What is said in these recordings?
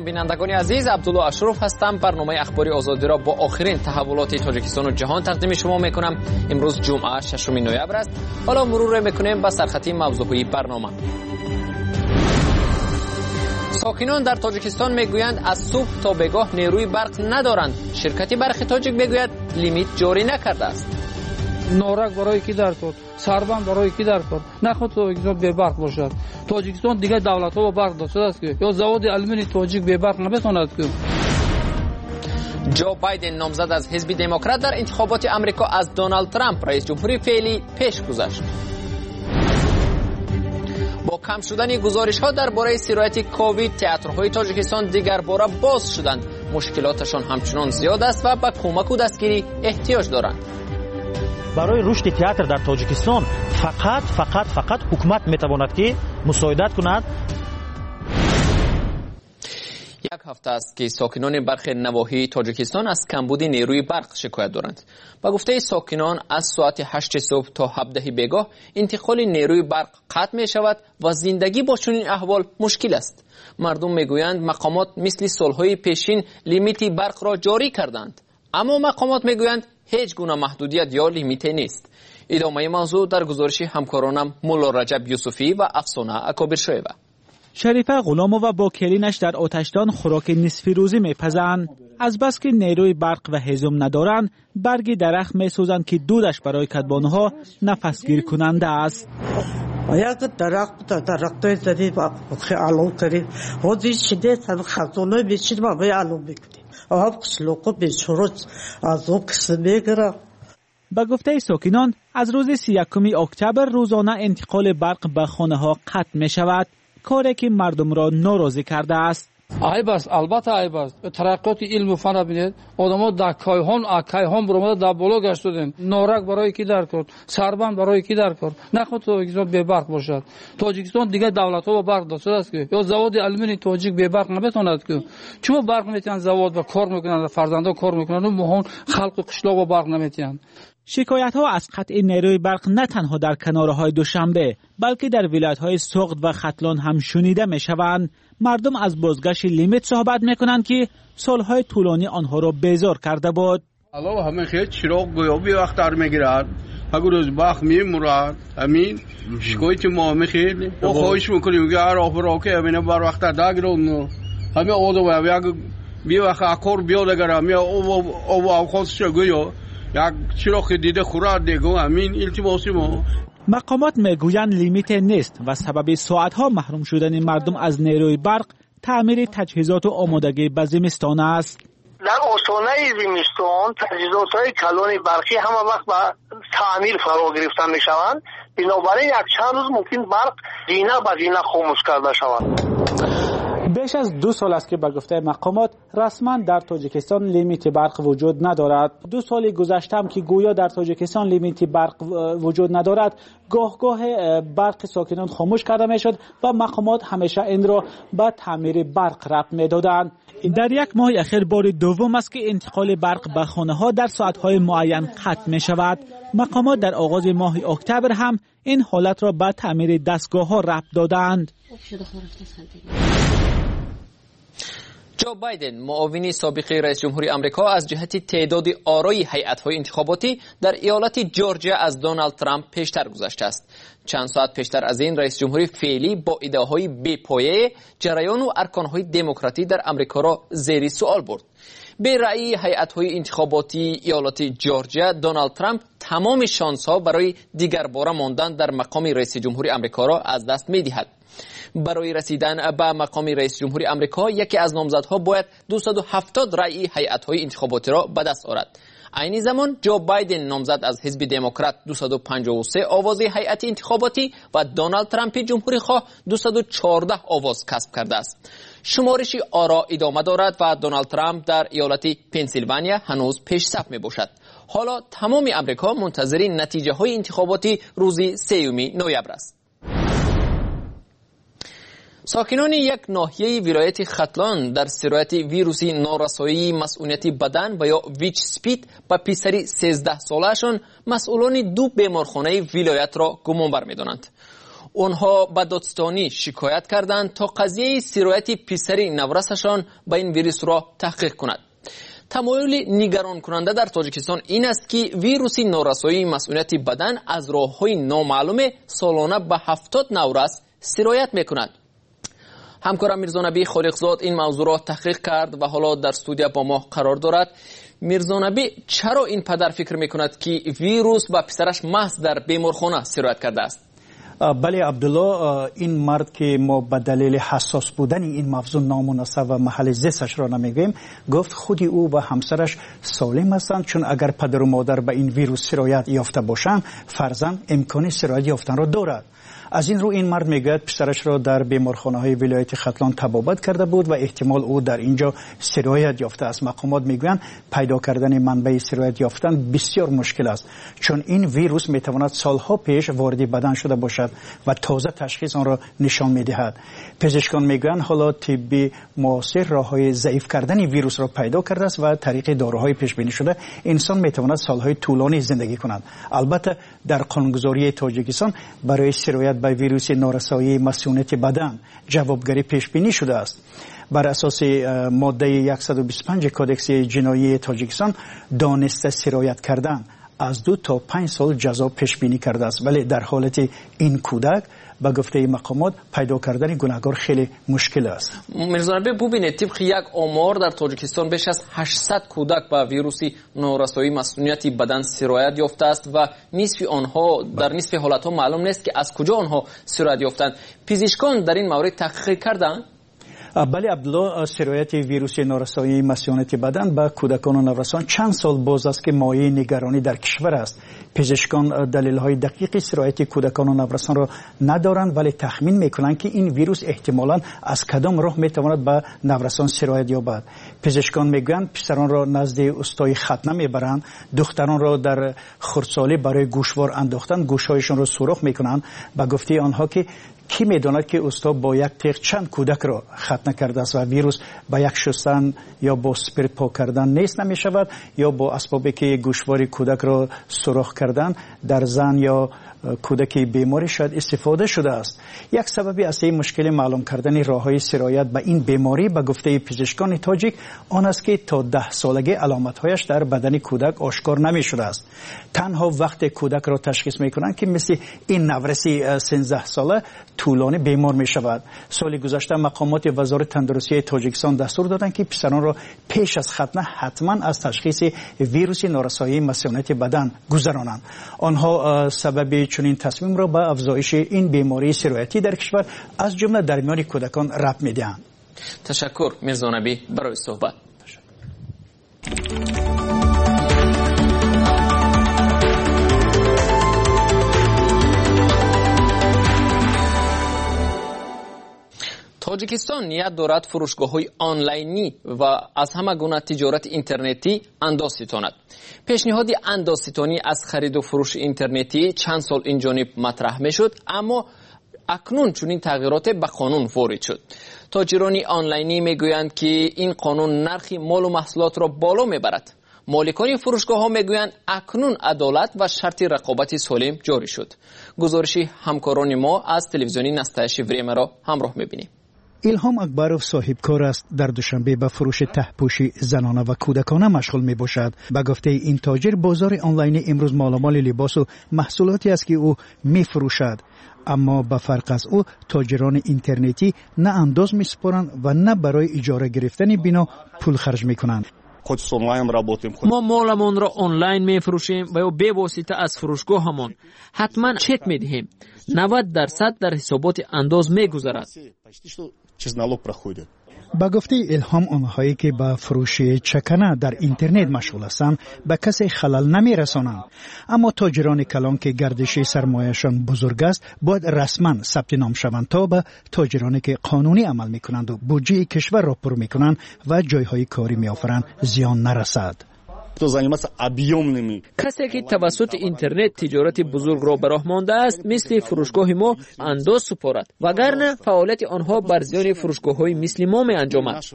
سلام بینندگان عزیز، عبدالله اشرف هستم. برنامه اخباری آزادی را با آخرین تحولات تاجیکستان و جهان تقدیم شما میکنم. امروز جمعه 6 نوامبر است. حالا مرور میکنیم به سرخطی موضوعی برنامه. ساکنان در تاجیکستان میگویند از صبح تا بگاه نیروی برق ندارند. شرکت برق تاجیک میگوید لیمیت جاری نکرده است. نورک برای کی در کرد؟ سربند برای کی در کرد؟ نخود تاجیکستان بی برق باشد. تاجیکستان دیگه دولت ها با برق داشته است که یا زواد آلومینی تاجیک بی برق نبتواند که. جو بایدن نامزد از حزب دموکرات در انتخابات آمریکا از دونالد ترامپ رئیس جمهوری فعلی پیش گذشت. با کم شدن گزارش‌ها درباره سرایت کووید، تئاترهای تاجیکستان دیگر باره باز شدند. مشکلاتشان همچنان زیاد است و به کمک و دستگیری احتیاج دارند. برای رشد تئاتر در تاجیکستان فقط حکومت میتواند که مساعدت کند. یک هفته است که ساکنان برخی نواحی تاجیکستان از کمبود نیروی برق شکایت دارند. با گفته ساکنان از ساعت 8 صبح تا 17 بگاه انتقال نیروی برق قطع می شود و زندگی با چنین احوال مشکل است. مردم میگویند مقامات مثل سالهای پیشین لیمیت برق را جاری کردند، اما مقامات میگویند هیچ گونه محدودیت یا لیمیت نیست. ادامه موضوع در گزارش همکارانم مولا رجب یوسفی و افسانه اکابرشویوه. شریفه غلامووا با کلینش در آتشدان خوراک نصفی روزی میپزند. از بس که نیروی برق و هیزم ندارند، برگ درخت میسوزند که دودش برای کدبانها نفسگیر کننده است. یک درخت زدی با علو کردی روزی شدید هم خزانه بیشتر ما به علو میکنی آب کسلوکو بیشتر از او کسی میگره. به گفته ساکنان از روز 31 اکتبر روزانه انتقال برق به خانه ها قطع می شود، کاری که مردم را ناراضی کرده است. عیب است، البته عیب است. ترقیات علم و فن ببینید، آدم‌ها در کایهان برآمده در بالا گشتند. نورک برای کی در کرد؟ سربند برای کی در کرد؟ نخود تاجیکستان بی برق باشد. تاجیکستان دیگه دولت ها با برق داشته است که یا زواد آلومینی تاجیک بی برق نبتواند که. چون برق میتونن زواد و کار میکنن، فرزندا کار میکنن و مهون خلق قشلاق با برق نمیتونن. شکایت ها از قطع نیروی برق نه تنها در کنارهای دوشنبه بلکه در ولایت های سوغد و ختلان هم شنیده می شوند. مردم از بازگشت لیمیت صحبت می کنند که سالهای طولانی آنها را بیزار کرده بود. الان همه خیلی چراغ گیابی وقت در میگیرد، اگر روز بخت میمورد همین شکایت ما میخیلی و خواهش میکنیم که هر آفر آکه همینه بر وقت در گرون همه آدم یک بی وقت اکار بیاد اگر همه او خواستش گویا یک چراغ دیده خورد دیگه همین التماسی ما. مقامات میگویند لیمیت نیست و سبب ساعتها محروم شدن مردم از نیروی برق تعمیر تجهیزات و آمادگی به زمستان است. در آستانه زمستان تجهیزات‌های کلان برقی همه وقت به تعمیر فرا گرفته می‌شوند. بنابراین یک چند روز ممکن برق زینه به زینه خاموش کرده شود. بیش از 2 سال است که به گفته مقامات رسما در تاجیکستان لیمیت برق وجود ندارد. 2 سال گذشته هم که گویا در تاجیکستان لیمیت برق وجود ندارد، گاه برق ساکنان خاموش کرده میشد و مقامات همیشه این را به تعمیر برق ربط میدادند. در یک ماه اخیر بار دوم است که انتقال برق به خانه ها در ساعت‌های معین قطع می شود. مقامات در آغاز ماه اکتبر هم این حالت را به تعمیر دستگاه ها ربط دادند. جو بایدن معاون سابق رئیس جمهوری آمریکا از جهت تعداد آرای هیئت‌های انتخاباتی در ایالت جورجیا از دونالد ترامپ پیشتر گذشته است. چند ساعت پیشتر از این رئیس جمهوری فعلی با ایده‌های بی‌پایه جریان و ارکان‌های دموکراتی در آمریکا را زیر سوال برد. به رأی هیئت‌های انتخاباتی ایالت جورجیا، دونالد ترامپ تمام شانس‌ها برای دیگر باره ماندن در مقام رئیس جمهوری آمریکا را از دست می‌دهد. برای رسیدن به مقام رئیس جمهوری آمریکا یکی از نامزدها باید 270 رأی هیئت‌های انتخاباتی را به دست آورد. عین زمان جو بایدن نامزد از حزب دموکرات 253 آواز هیئت انتخاباتی و دونالد ترامپ جمهوری خواه 214 آواز کسب کرده است. شمارش آرا ادامه دارد و دونالد ترامپ در ایالت پنسیلوانیا هنوز پیش صف می باشد. حالا تمام آمریکا منتظر نتیجه های انتخاباتی روز 3 نوامبر است. ساکنان یک ناحیه ولایت ختلان در سرایت ویروسی نارسایی مسئولیت بدن و یا ویچ سپید با پسری 13 ساله‌شان مسئولان 2 بیمارخانه ولایت را گمانبر می‌دانند. آنها به دادستانی شکایت کردند تا قضیه سرایت پسری نورسشان به این ویروس را تحقیق کند. تمایل نگران کننده در تاجیکستان این است که ویروس نورسایی مسئولیت بدن از راه‌های نامعلوم سالانه به 70 نورس سرایت می‌کند. همکارم میرزا نبی خالقزاد این موضوع را تحقیق کرد و حالا در استودیو با ما قرار دارد. میرزا نبی، چرا این پدر فکر می‌کند که ویروس به پسرش محض در بیمارخانه سرایت کرده است؟ بله عبدالله، این مرد که ما به دلیل حساس بودن این موضوع نامناسب و محل زیستش را نمیگیم، گفت خودی او و همسرش سالم هستند، چون اگر پدر و مادر به این ویروس سرایت یافته باشند فرزند امکان سرایت یافتن را دارد. از این رو این مرد میگوید پسرش را در بیمارخانه‌های ولایت ختلان تبابت کرده بود و احتمال او در اینجا سرایت یافته است. مقامات میگویند پیدا کردن منبع سرایت یافتن بسیار مشکل است، چون این ویروس میتواند سالها پیش وارد بدن شده باشد و تازه تشخیص آن را نشان میدهد. پزشکان میگویند حالا طب معاصر راههای ضعیف کردن ویروس را پیدا کرده است و طریق داروهای پیش بینی شده انسان میتواند سالهای طولانی زندگی کند. البته در قانونگذاری تاجیکستان برای سرایت به ویروس نارسایی مسئولیت بدن جوابگری پیش بینی شده است. بر اساس ماده 125 کودکس جنایی تاجیکستان دانسته سرایت کردن از 2 تا 5 سال جزا پیش بینی کرده است، ولی در حالت این کودک به گفته مقامات پیدا کردن گناهکار خیلی مشکل است. میرزا نبی، ببینید طبق یک آمار در تاجیکستان بیش از 800 کودک با ویروس نارسایی مسئولیت بدن سرایت یافته است و نصف آنها در نصف حالتها معلوم نیست که از کجا آنها سرایت یافتند. پزشکان در این مورد تحقیق کردند؟ بله عبدالله، سرایت ویروس نارسایی مسئولیت بدن به کودکان و نوجوانان چند سال باز است که مایه نگرانی در کشور است. پزشکان دلیل‌های دقیق سرایت کودکان و نوجوانان را ندارند، ولی تخمین می‌کنند که این ویروس احتمالاً از کدام راه می‌تواند به نوجوانان سرایت یابد. پزشکان می‌گویند پسران را نزد استای ختنه می‌برند، دختران را در خردسالی برای گوشوار انداختن گوش‌هایشان را سوراخ می‌کنند. به گفته آنها که کی میداند که استاد با یک تیغ چند کودک را ختنه کرده است و ویروس با یک شستن یا با اسپریت پاک کردن نیست نمی شود یا با اسبابی که گوشوار کودک را سوراخ کردن در زن یا کودکی بیماری شاید استفاده شده است. یک سببی از این مشکل معلوم کردن راههای سرایت به این بیماری به گفته پزشکان تاجیک آن است که تا 10 سالگی علامت‌هایش در بدن کودک آشکار نمی شده است. تنها وقت کودک را تشخیص می کنند که مثل این نورسی 13 ساله طولانی بیمار می شود. سال گذشته مقامات وزارت تندرستی تاجیکستان دستور دادند که پسران را پیش از ختنه حتما از تشخیص ویروس نارسایی مسئولیت بدن گذرانند. آنها سبب چنین تصمیم را به افزایش این بیماری سرایتی در کشور از جمله در میان کودکان ربط می‌دهند. تشکر میرزا نبی برای صحبت. تاجیکستان نیت دارد فروشگاه‌های آنلاینی و از همه گونه تجارت اینترنتی اندازستاند. پیشنهاد اندازستانی از خرید و فروش اینترنتی چند سال این جانب مطرح میشد، اما اکنون چنین تغییرات به قانون وارد شد. تاجران آنلاینی میگویند که این قانون نرخ مال و محصولات را بالا میبرد. مالکان فروشگاه‌ها میگویند اکنون عدالت و شرط رقابت سالم جاری شد. گزارشی همکاران ما از تلویزیونی نستایش وریم را همراه میبینیم. الهام اکبروف صاحب کار است، در دوشنبه به فروش ته‌پوشی زنانه و کودکانه مشغول می باشد. به گفته این تاجر بازار آنلاین امروز مالامال لباس و محصولاتی است که او می فروشد، اما به فرق از او تاجران اینترنتی نه انداز می سپارند و نه برای اجاره گرفتن بنا پول خرج می کنند. ما مالمان را آنلاین می فروشیم و به واسطه از فروشگاهمان حتما چک می دهیم. 90% در حسابات انداز می گذرد. با گفته الهام آنهایی که با فروش چکنه در اینترنت مشغول هستند به کسی خلل نمی رسانند، اما تاجران کلان که گردش سرمایه‌شان بزرگ است باید رسما ثبت نام شوند تا به تاجرانی که قانونی عمل می کنند و بودجه کشور را پر می کنند و جایهای کاری می آفرند زیان نرسد. کسی که توسط اینترنت تجارت بزرگ را به راه مانده است مثل فروشگاه ما انداز سپارد، وگرنه فعالیت آنها بر زیان فروشگاه‌های مثل ما می انجامد.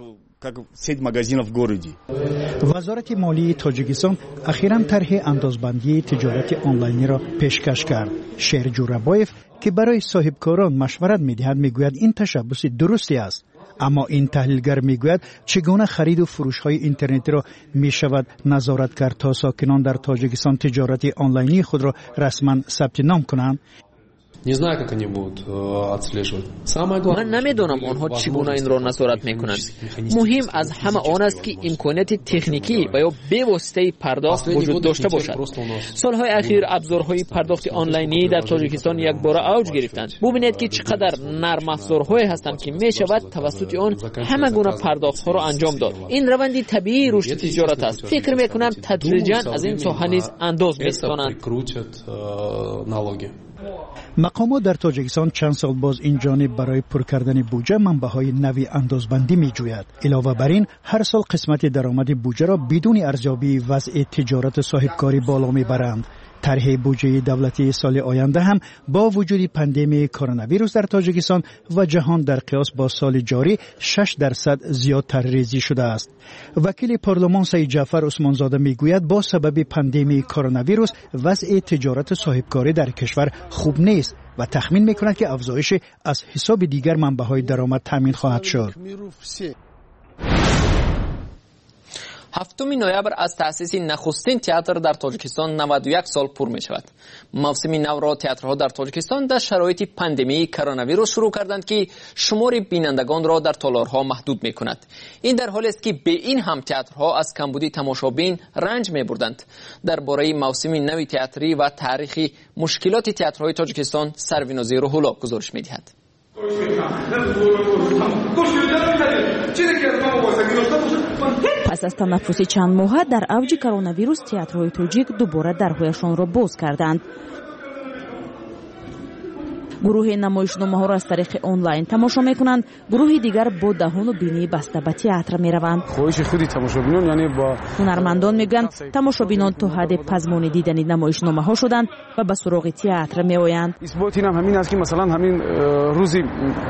وزارت مالی تاجیکستان اخیراً طرح اندازبندی تجارت آنلاینی را پیشکش کرد. شیر جورابایف که برای صاحبکاران مشورت می‌دهد میگوید این تشبث درستی است. اما این تحلیلگر میگوید چگونه خرید و فروش های اینترنتی را می شود نظارت کرد تا ساکنان در تاجیکستان تجارت آنلاینی خود را رسما ثبت نام کنند. من نمیدونم آنها چگونه این را نظارت میکنند. مهم از همه آن است که امکانات تکنیکی و یا به واسطه پرداخت وجود داشته باشد. سالهای اخیر ابزارهای پرداخت آنلاینی در تاجیکستان یک بار اوج گرفتند. ببینید که چقدر نرم افزارهایی هستند که می شود توسط آن همه گونه پرداخت ها را انجام داد. این روندی طبیعی رشد تجارت است. فکر میکنم تدریجا از این ساحه نیز انداز می‌کنند. مقامات در تاجیکستان چند سال باز این جانب برای پر کردن بودجه منبع‌های نوی اندازبندی می‌جوید. علاوه بر این هر سال قسمت درآمد بودجه را بدون ارزیابی وضع تجارت صاحبکاری بالا می‌برند. طرح بودجه دولتی سال آینده هم با وجود پاندمی کرونا ویروس در تاجیکستان و جهان در قیاس با سال جاری 6% زیادتر ریزی شده است. وکیل پارلمان سید جعفر عثمانزاده میگوید با سبب پاندمی کرونا ویروس وضع تجارت صاحبکاری در کشور خوب نیست و تخمین میکند که افزایش از حساب دیگر منبع‌های درآمد تامین خواهد شد. 7 نوامبر از تأسیس نخستین تئاتر در تاجیکستان 91 سال پر می شود. موسم نو را تئاترها در تاجیکستان در شرایط پاندمی کرونا ویروس شروع کردند که شمار بینندگان را در تالارها محدود می کند. این در حالی است که به این هم تئاترها از کمبودی تماشابین رنج می بردند. درباره موسم نو تئاتری و تاریخ مشکلات تئاترهای تاجیکستان سروینازی روح‌الله گزارش می دهد. پس از تنفس چند ماه در اوج کرونا ویروس تئاترهای تاجیک دوباره درهایشان را باز کردند. گروه نمایشنامه‌ها را از طریق آنلاین تماشا می‌کنند، گروه دیگر با دهان و بینی بسته به تئاتر می‌روند. خواهش خودی تماشابینان یعنی با هنرمندان میگن تماشابینان تا حد پزمانی دیدن نمایشنامه‌ها شدند و به سراغ تئاتر می‌آیند. اثبات این هم همین است که مثلا همین روزی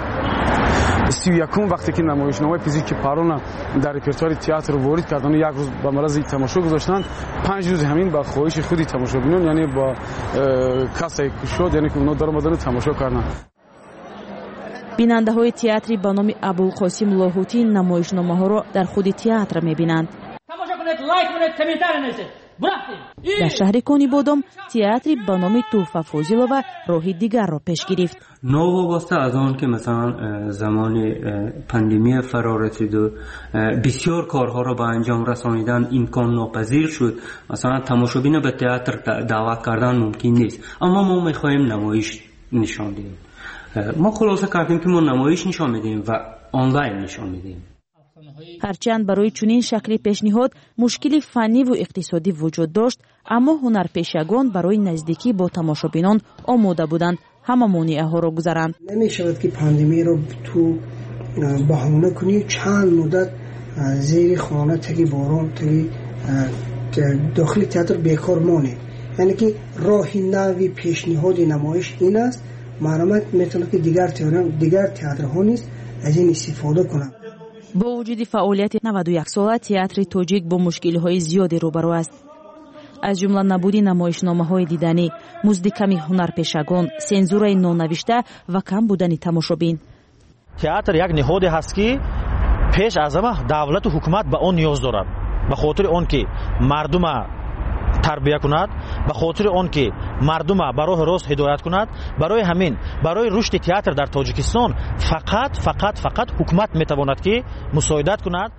31 وقتی که نمایشنامه فیزیکی پارون در رپرتوار تئاتر وارد کردن یک روز به مرز تماشا گذاشتند، 5 روز همین با خواهش خودی تماشابینان یعنی با کسایی که شد یعنی که اونا در اومدن تماشا کردن. بیننده های تئاتری به نام ابوالقاسم لاهوتی نمایشنامه ها را در خود تئاتر می‌بینند. تماشا کنید، لایک کنید، کامنت نویسید. در شهر کونی بادام تئاتری به نام توفه فاضلова راهی دیگر را پیش گرفت. نوابسته از آن که مثلا زمان پاندمی فرا رسید و بسیار کارها را به انجام رسانیدن امکان ناپذیر شد، مثلا تماشابین به تئاتر دعوت کردن ممکن نیست، اما ما می‌خوایم نمایش نشان بدیم. ما خلاصه کردیم که ما نمایش نشان میدیم و آنلاین نشان میدیم. هرچند برای چنین شکلی پیشنهاد مشکلی فنی و اقتصادی وجود داشت، اما هنرپیشگان برای نزدیکی با تماشابینان آماده بودند همه مانعه ها را گذراند. نمی‌شود که پاندمی را تو بهانه کنی چند مدت زیر خانه تگی باران تگی داخل تئاتر بیکار مانه. یعنی که راه نوی پیشنهاد نمایش این است، معلومات میتونه که دیگر تئاترها نیست از این استفاده کنند. با وجود فعالیت 91 ساله تئاتر تاجیک با مشکل‌های زیادی روبرو است. از جمله نبود نمایشنامه‌های دیدنی، مزد کمی هنرپیشگان، سانسور نانوشته و کم بودن تماشابین. تئاتر یک نهادی هست که پیش از همه دولت و حکومت به آن نیاز دارد، به خاطر آن که مردم تربیت کند، به خاطر آن که مردم به راه راست هدایت کند. برای همین برای رشد تئاتر در تاجیکستان فقط حکومت میتواند که مساعدت کند.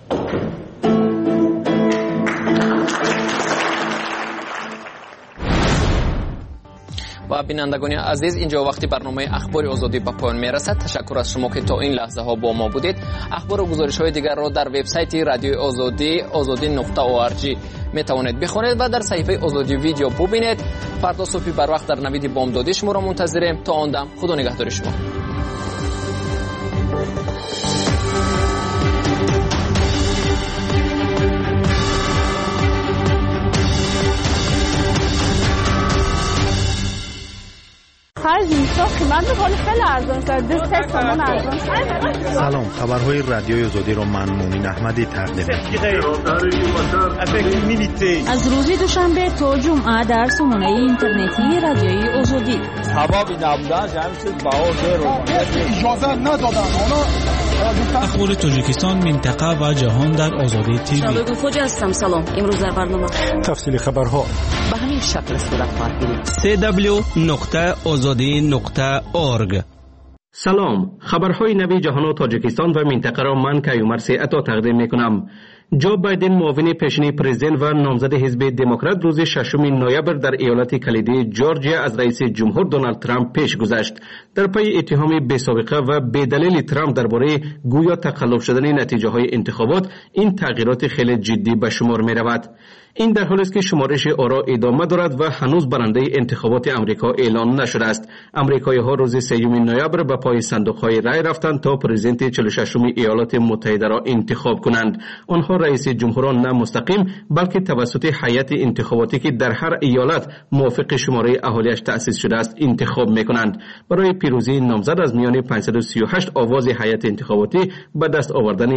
و بینندگان عزیز، اینجا وقتی برنامه اخبار آزادی به پایان میرسد. تشکر از شما که تا این لحظه ها با ما بودید. اخبار و گزارش های دیگر را در وبسایت رادیو آزادی azadi.org میتوانید بخونید و در صفحه آزادی ویدیو ببینید. فردا صبح بر وقت در نوید بامدادی شما را منتظریم. تا آن دم خدا نگهدار شما. هر زمستان خیمت خیلی ارزان شد. 23 تومان ارزان شد. سلام، خبرهای رادیوی آزادی را من مؤمن احمدی تقدیم می‌کنم. از روز دوشنبه تا جمعه در سامانه اینترنتی رادیوی آزادی. هوا بی نبودن جمعیت باور رو اجازه ندادن. اخبار تاجیکستان، منطقه و جهان در آزادی تیوی. شباب فوج هستم. سلام. امروز در برنامه تفصیل خبرها به همین شکل صورت خواهد گرفت. www.azadi.org. سلام، خبرهای نوی جهان و تاجیکستان و منطقه را من کیومر عطا تقدیم میکنم. جو بایدن معاون پیشین پرزیدنت و نامزد حزب دموکرات روز 6 نوامبر در ایالت کلیدی جورجیا از رئیس جمهور دونالد ترامپ پیش گذشت. در پی اتهام بی‌سابقه و بی‌دلیل ترامپ درباره گویا تقلب شدن نتیجه های انتخابات، این تغییرات خیلی جدی به شمار می رود. این در حالی است که شمارش آرا ادامه دارد و هنوز برنده انتخابات امریکا اعلان نشده است. امریکایی‌ها روز 3 نوامبر به پای صندوق‌های رای رفتند تا پرزیدنت 46 ایالات متحده را انتخاب کنند. آنها رئیس جمهوران نه مستقیم بلکه توسط هیئت انتخاباتی که در هر ایالت موافق شماره اهالیش تأسیس شده است انتخاب می‌کنند. برای پیروزی نامزد از میان 538 آواز هیئت انتخاباتی به دست آوردن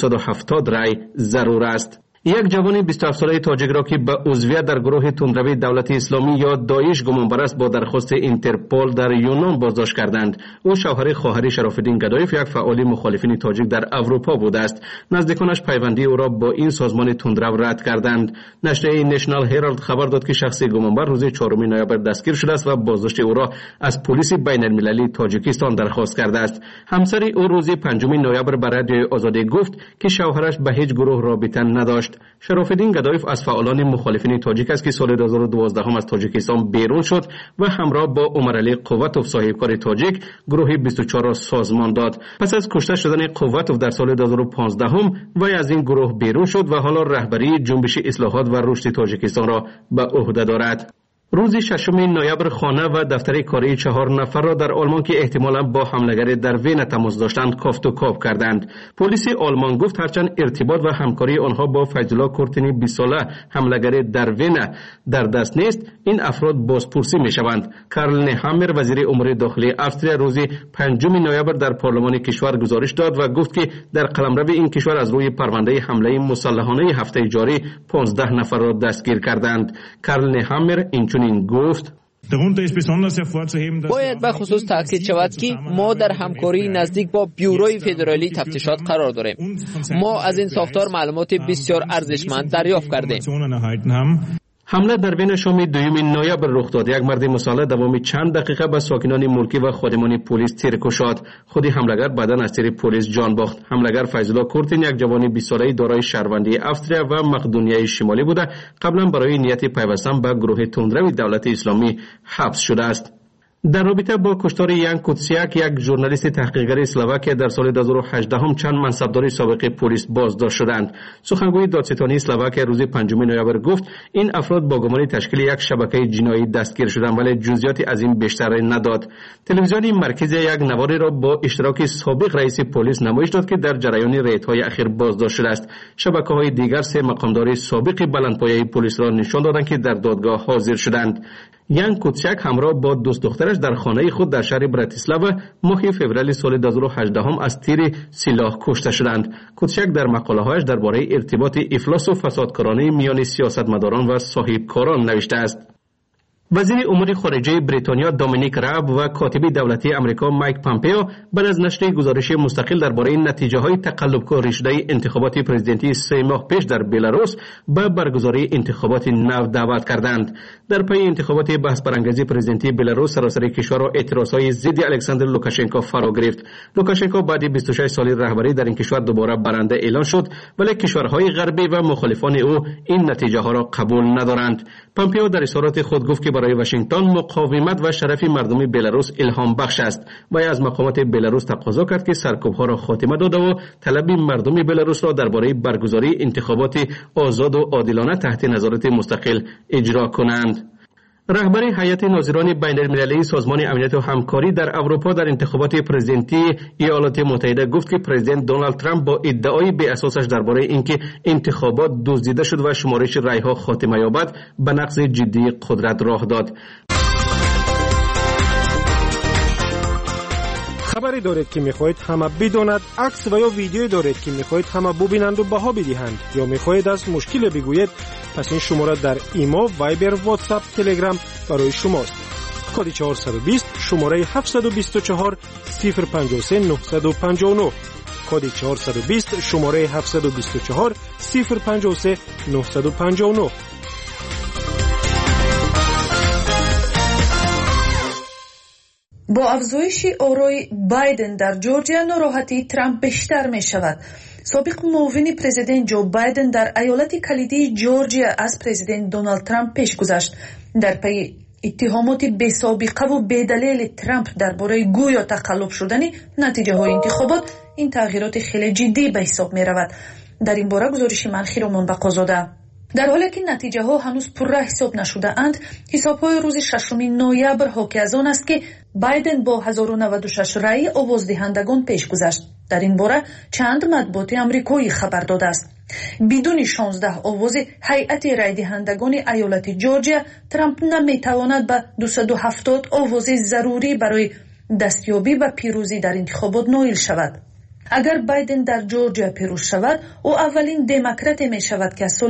270 رای ضرور است. یک جوان 27 ساله تاجیک را که به عضویت در گروه تندروی دولت اسلامی یا داعش گمانبر است با درخواست اینترپل در یونان بازداشت کردند. او شوهر خواهر شراف‌الدین گدایف، یک فعال مخالفین تاجیک در اروپا بوده است. نزدیکانش پیوندی او را با این سازمان تندرو رد کردند. نشریه نشنال هرالد خبر داد که شخص گمانبر روز 4 نوامبر دستگیر شده است و بازداشت او را از پلیس بین‌المللی تاجیکستان درخواست کرده است. همسر او روز 5 نوامبر به رادیوی آزادی گفت که شوهرش به هیچ گروه رابطه نداشت. شراف‌الدین گدایف از فعالان مخالفین تاجیک است که سال 2012 از تاجیکستان بیرون شد و همراه با عمرعلی قوتوف صاحبکار تاجیک گروه 24 را سازمان داد. پس از کشته شدن قوتوف در سال 2015 وی از این گروه بیرون شد و حالا رهبری جنبش اصلاحات و رشد تاجیکستان را به عهده دارد. روز 6 نوامبر خانه و دفتر کاری 4 نفر را در آلمان که احتمالاً با حمله‌گر در وین تماس داشتند کافت و کاب کردند. پلیس آلمان گفت هرچند ارتباط و همکاری آنها با فیض‌الله کورتینی 20 ساله حمله‌گر در وین در دست نیست، این افراد بازپرسی می‌شوند. کارل نهامر وزیر امور داخلی استریا روز 5 نوامبر در پارلمان کشور گزارش داد و گفت که در قلمرو این کشور از روی پرونده حمله مسلحانه هفته جاری 15 نفر را دستگیر کردند. کارل نهامر این گفت باید به خصوص تاکید شود که ما در همکاری نزدیک با بیوروی فدرالی تفتیشات قرار داریم. ما از این ساختار معلومات بسیار ارزشمند دریافت کردیم. حمله در وین شام 2 نوامبر رخ داد. یک مرد مسلح دوام چند دقیقه به ساکنان ملکی و خادمان پلیس تیر کشاد. خود حمله‌گر بعداً از تیر پلیس جان باخت. حمله‌گر فیض‌الله کورتین یک جوان 20 ساله دارای شهروندی استریا و مقدونیه شمالی بوده. قبلا برای نیت پیوستن به گروه تندروی دولت اسلامی حبس شده است. در رابطه با کشتار یان کوتسیاک، یک ژورنالیست تحقیقگر اسلواکی در سال 2018 چند منصبدار سابق پلیس بازداشت شدند. سخنگوی دادستانی اسلواکی روز 5 نوامبر گفت این افراد با گمان تشکیل یک شبکه جنایی دستگیر شدند، ولی جزئیاتی از این بیشتر نداد. تلویزیون مرکزی یک نواری را با اشتراک سابق رئیس پلیس نمایش داد که در جریان ریدهای اخیر بازداشت شده است. شبکه‌های دیگر 3 مقامدار سابق بلندپایه پلیس را نشان دادند که در دادگاه حاضر شدند. یان کوتسیاک همراه با دوست دخترش در خانه خود در شهر براتیسلاوا ماه فوریه سال 2018 از تیر سلاح کشته شدند. کوتسیاک در مقاله‌هایش درباره ارتباط افلاس و فسادکارانه میان سیاستمداران و صاحبکاران نوشته است. وزیر امور خارجه بریتانیا دومینیک راب و کاتب دولتی امریکا مایک پامپئو بعد از نشر گزارش مستقل درباره نتیجه‌های تقلب‌کاری شده انتخابات پرزیدنتی 3 ماه پیش در بلاروس به برگزاری انتخابات نو دعوت کردند. در پی انتخابات بحث برانگیز پرزیدنتی بلاروس سراسر کشور را اعتراضهای ضد الکساندر لوکاشنکو فرا گرفت. لوکاشنکو بعد 26 سال رهبری در این کشور دوباره برنده اعلان شد، ولی کشورهای غربی و مخالفان او این نتیجه‌ها را قبول ندارند. پامپئو در اظهارات خود گفت که برای واشنگتن مقاومت و شرف مردم بلاروس الهام بخش است و از مقامات بلاروس تقاضا کرد که سرکوب‌ها را خاتمه داده و طلب مردم بلاروس را درباره برگزاری انتخابات آزاد و عادلانه تحت نظارت مستقل اجرا کنند. رهبر هیئت ناظران بین‌المللی سازمان امنیت و همکاری در اروپا در انتخابات پرزیدنتی ایالات متحده گفت که پرزیدنت دونالد ترامپ با ادعای بی اساسش درباره اینکه انتخابات دزدیده شد و شمارش رای‌ها خاتمه یابد به نقض جدی قدرت راه داد. خبری دارید که میخواهید همه بداند، عکس و یا ویدیو دارید که میخواهید همه ببینند و بها بدهند، یا میخواهید از مشکل بگویید، پس این شماره در ایمو، وایبر، واتساپ، تلگرام برای شماست. کد 420 شماره 724 053 959. کد 420 شماره 724 053 959. با افزایش آرای بایدن در جورجیا ناراحتی ترامپ بیشتر می شود. سابق معاون پرزیدنت جو بایدن در ایالت کلیدی جورجیا از پرزیدنت دونالد ترامپ پیش گذشت. در پی اتهامات بی‌سابقه و بی‌دلیل ترامپ درباره گویا تقلب شدن نتیجه های انتخابات، این تغییرات خیلی جدی به حساب می رود. در این باره گزارش منخی را منبقا زاده. در حالی که نتیجه ها هنوز پرره حساب نشده اند، حساب های روز 6 نوامبر حاکی از آن است که بایدن با 1096 رای آوازدهندگان پیش گذشت. در این باره چند مطبوعات آمریکایی خبر داده است. بدون 16 آواز هیئت رای دهندگان ایالت جورجیا، ترامپ نمیتواند به 270 آواز ضروری برای دستیابی به پیروزی در انتخابات نائل شود. اگر بایدن در جورجیا پیروز شود، او اولین دموکرات می شود که از سال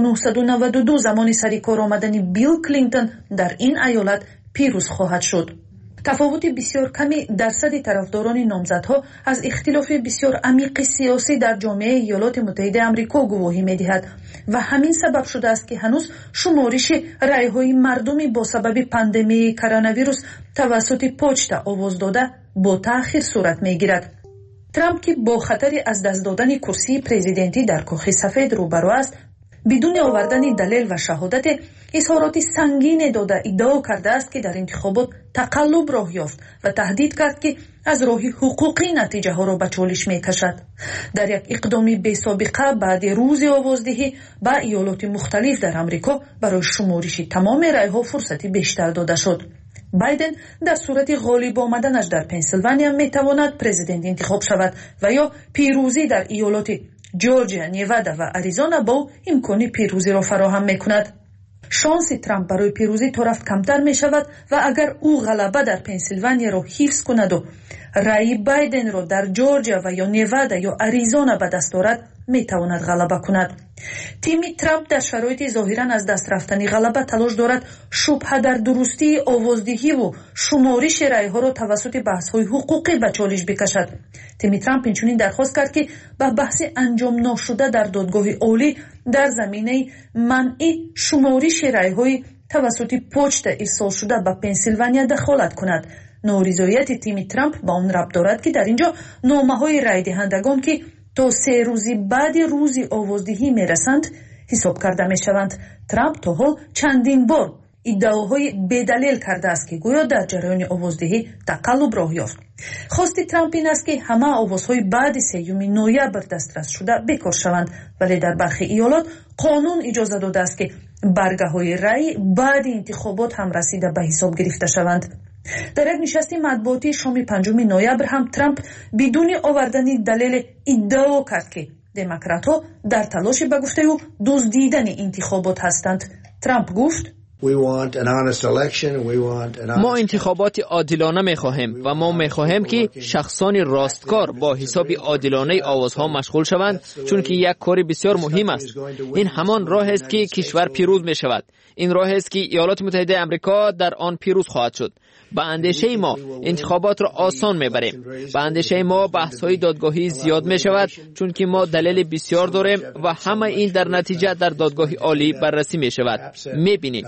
1992 زمان سر کار آمدن بیل کلینتون در این ایالت پیروز خواهد شد. تفاوت بسیار کمی درصد طرفداران نامزدها از اختلاف بسیار عمیق سیاسی در جامعه ایالات متحده آمریکا گواهی می‌دهد و همین سبب شده است که هنوز شمارش رأی‌های مردمی با سبب پاندمی کرونا ویروس توسط پوچتا آواز داده با تأخیر صورت می‌گیرد. ترامپ که با خطر از دست دادن کرسی پرزیدنتی در کاخ سفید روبرو است، بدون آوردن دلیل و شهادت اظهارات سنگین داده ادعا کرده است که در انتخابات تقلب راه یافت و تهدید کرد که از راه حقوقی نتیجه ها را به چالش می کشد. در یک اقدامی بی سابقه بعد روز آوازدهی به ایالات مختلف در آمریکا برای شمارش تمام رای ها فرصتی بیشتر داده شد. بایدن در صورت غالب آمدنش در پنسیلوانیا می تواند پرزیدنت انتخاب شود و یا پیروزی در ایالات جورجیا، نیوادا و اریزونا با امکان پیروزی را فراهم می کند. شانس ترامپ برای پیروزی تا رفت کمتر می شود و اگر او غلبه در پنسیلوانیا را حفظ کند و رای بایدن را در جورجیا و یا نیوادا یا اریزونا به دست دارد، می تواند غلبه کند. تیم ترامپ در شرایط ظاهرا از دست رفتن غلبه تلاش دارد شبهه در درستی آوازدهی و شمارش رای ها را توسط بحث های حقوقی به چالش بکشد. تیم ترامپ اینچنین درخواست کرد که به بحث انجام نشده در دادگاه عالی در زمینه منع شمارش رای های توسط پوچتا ارسال شده به پنسیلوانیا دخالت کند. نارضایت تیم ترامپ با آن ربط دارد که در اینجا نامه های رای دهندگان که تا 3 روزی بعد روز آوازدهی می رسند حساب کرده می شوند. ترامپ تا حال چندین بار ادعاهای بی‌دلیل کرده است که گویا در جریان آوازدهی تقلب راه یافت. خواست ترامپ این است که همه آوازهای بعد 3 نوامبر دسترس شده بکار شوند، ولی در برخی ایالات قانون اجازه داده است که برگه های رای بعد انتخابات هم رسیده به حساب گرفته شوند. در یک نشست مطبوعاتی شام 5 نوامبر هم ترامپ بدون آوردن دلیل ادعا کرد که دموکرات‌ها در تلاش به گفته او دزدیدن انتخابات هستند. ترامپ گفت ما انتخابات عادلانه می‌خواهیم و ما می‌خواهیم که شخصان راستکار با حساب عادلانه آوازها مشغول شوند، چون که یک کار بسیار مهم است. این همان راه است که کشور پیروز می‌شود. این راه است که ایالات متحده آمریکا در آن پیروز خواهد شد. با اندیشه ما انتخابات را آسان میبریم. با اندیشه ما بحث‌های دادگاهی زیاد میشود، چون که ما دلیل بسیار داریم و همه این در نتیجه در دادگاه عالی بررسی میشود. میبینید.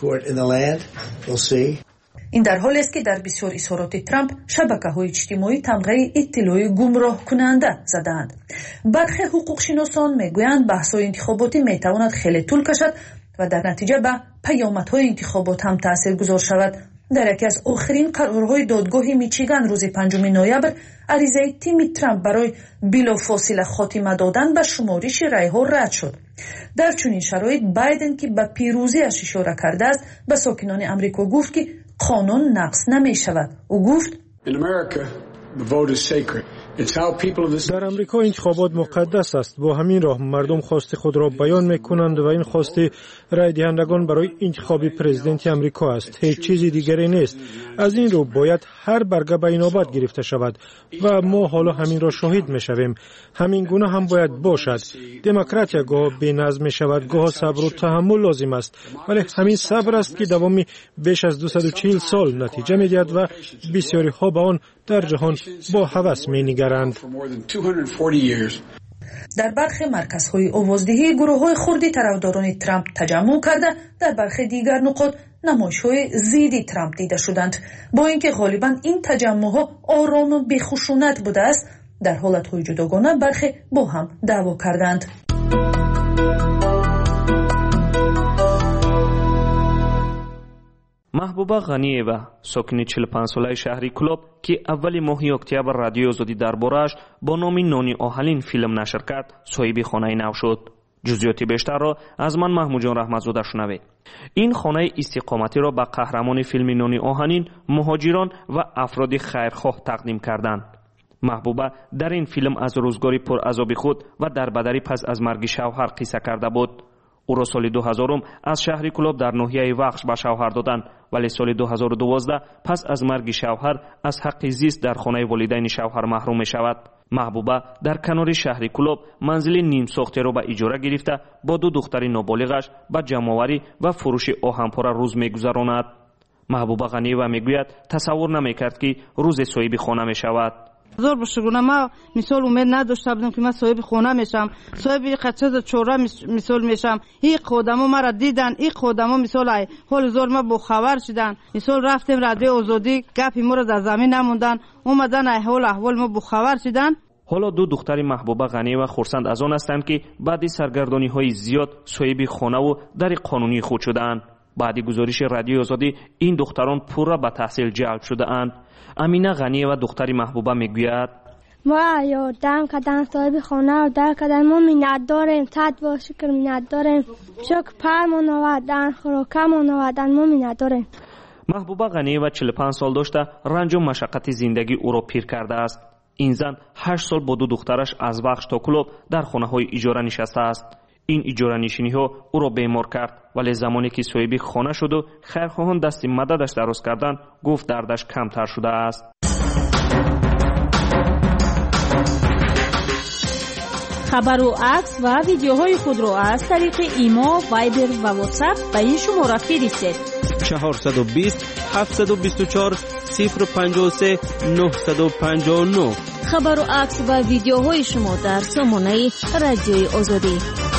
این در حالی است که در بسیار اظهارات ترامپ شبکه‌های اجتماعی تمغه اطلاع گمراه کننده زدند. برخی حقوقشناسان میگویند بحث‌های انتخاباتی میتواند خیلی طول کشد و در نتیجه به پیامدهای انتخابات هم تاثیرگذار شود. در یکی از آخرین قرارهای دادگاه میچیگان روز 5 نوامبر، عریضه تیم ترامپ برای بلافاصله خاتمه دادن به شمارش رای‌ها رد شد. در چنین شرایط بایدن که به پیروزی‌اش اشاره کرده است، به ساکنان آمریکا گفت که قانون نقض نمی شود. او گفت در امریکا انتخابات مقدس است. با همین راه مردم خواست خود را بیان میکنند و این خواست رای دهندگان برای انتخاب پرزیدنت امریکا است. هیچ چیزی دیگری نیست. از این رو باید هر برگه به اینابت گرفته شود و ما حالا همین را شاهد میشویم. همین گونه هم باید باشد. دموکراتیا گاه بی‌نظم میشود، گاه صبر و تحمل لازم است، ولی همین صبر است که دوامی بیش از 240 سال نتیجه میدهد و بسیاری ها به آن در جهان با هوس می‌نگرند. در برخی مرکزهای آوازدهی گروه‌های خردی طرفداران ترامپ تجمع کرده، در برخی دیگر نقاط نمایش‌های ضد ترامپ دیده شدند. با اینکه غالباً این تجمع‌ها آرام و بی‌خشونت بوده است، در حالت‌های جداگانه برخی با هم دعوا کردند. محبوبه غنییوا ساکن 45 ساله شهری کلوب که اول ماه اکتبر رادیوی آزادی درباره‌اش با نام نانی آهلین فیلم نشر کرد، صاحب خانه نو شد. جزئیات بیشتر را از من محمود جان رحمتزاده شنوید. این خانه استقامتی را به قهرمان فیلم نانی آهنین مهاجران و افراد خیرخواه تقدیم کردند. محبوبه در این فیلم از روزگاری پر عذاب خود و دربدری پس از مرگ شوهر قصه کرده بود. او را سال 2000 از شهر کلوب در ناحیه وخش به شوهر دادند، ولی سال 2012 پس از مرگ شوهر از حق زیست در خانه والدین شوهر محروم می شود. محبوبه در کنار شهر کلوب منزل نیم ساخته را به اجاره گرفته با دو دختر نابالغش به جمع‌آوری و فروش آهن‌پاره روز می‌گذراند. محبوبه غنییوا میگوید تصور نمی‌کرد که روز صاحب خانه می‌شود. زور بشگونه ما مثال امید نداشته بودم که من صاحب خانه میشم، صاحب قطعه چوره مثال میشم. این خودمو مرا دیدن، این خودمو مثال حال زور ما با خبر شدن. مثال رفتیم رادیو آزادی، گپی ما را در زمین نموندن، اومدن احوال ما با خبر شدن. حالا دو دختر محبوبه غنییوا خرسند از آن هستند که بعد سرگردانی‌های زیاد صاحب خانه و در قانونی خود شدند. بعد گزارش رادیو آزادی این دختران پورا به تحصیل جلب شده اند. امینه غنییوا دختر محبوبه میگوید ما یادم کردن صاحب خانه رو در کردن، ما منت داریم، صد با شکر منت داریم، شکر پرمون آوردن، خوراکمون آوردن، ما منت داریم. محبوبه غنییوا 45 سال داشته، رنج و مشقت زندگی او را پیر کرده است. این زن 8 سال با دو دخترش از بخش تا کلوب در خانه‌های اجاره نشسته است. این اجاره نشینی ها او را بیمار کرد، ولی زمانی که صاحب خانه شد و خیرخواهان دست مددش دراز کردند، گفت دردش کمتر شده است. خبر و عکس و ویدیوهای خود را از طریق ایما، وایبر و واتساپ به این شماره فرستید: 420 724 053 959. خبر و عکس و ویدیوهای شما در سامانه رادیوی آزادی.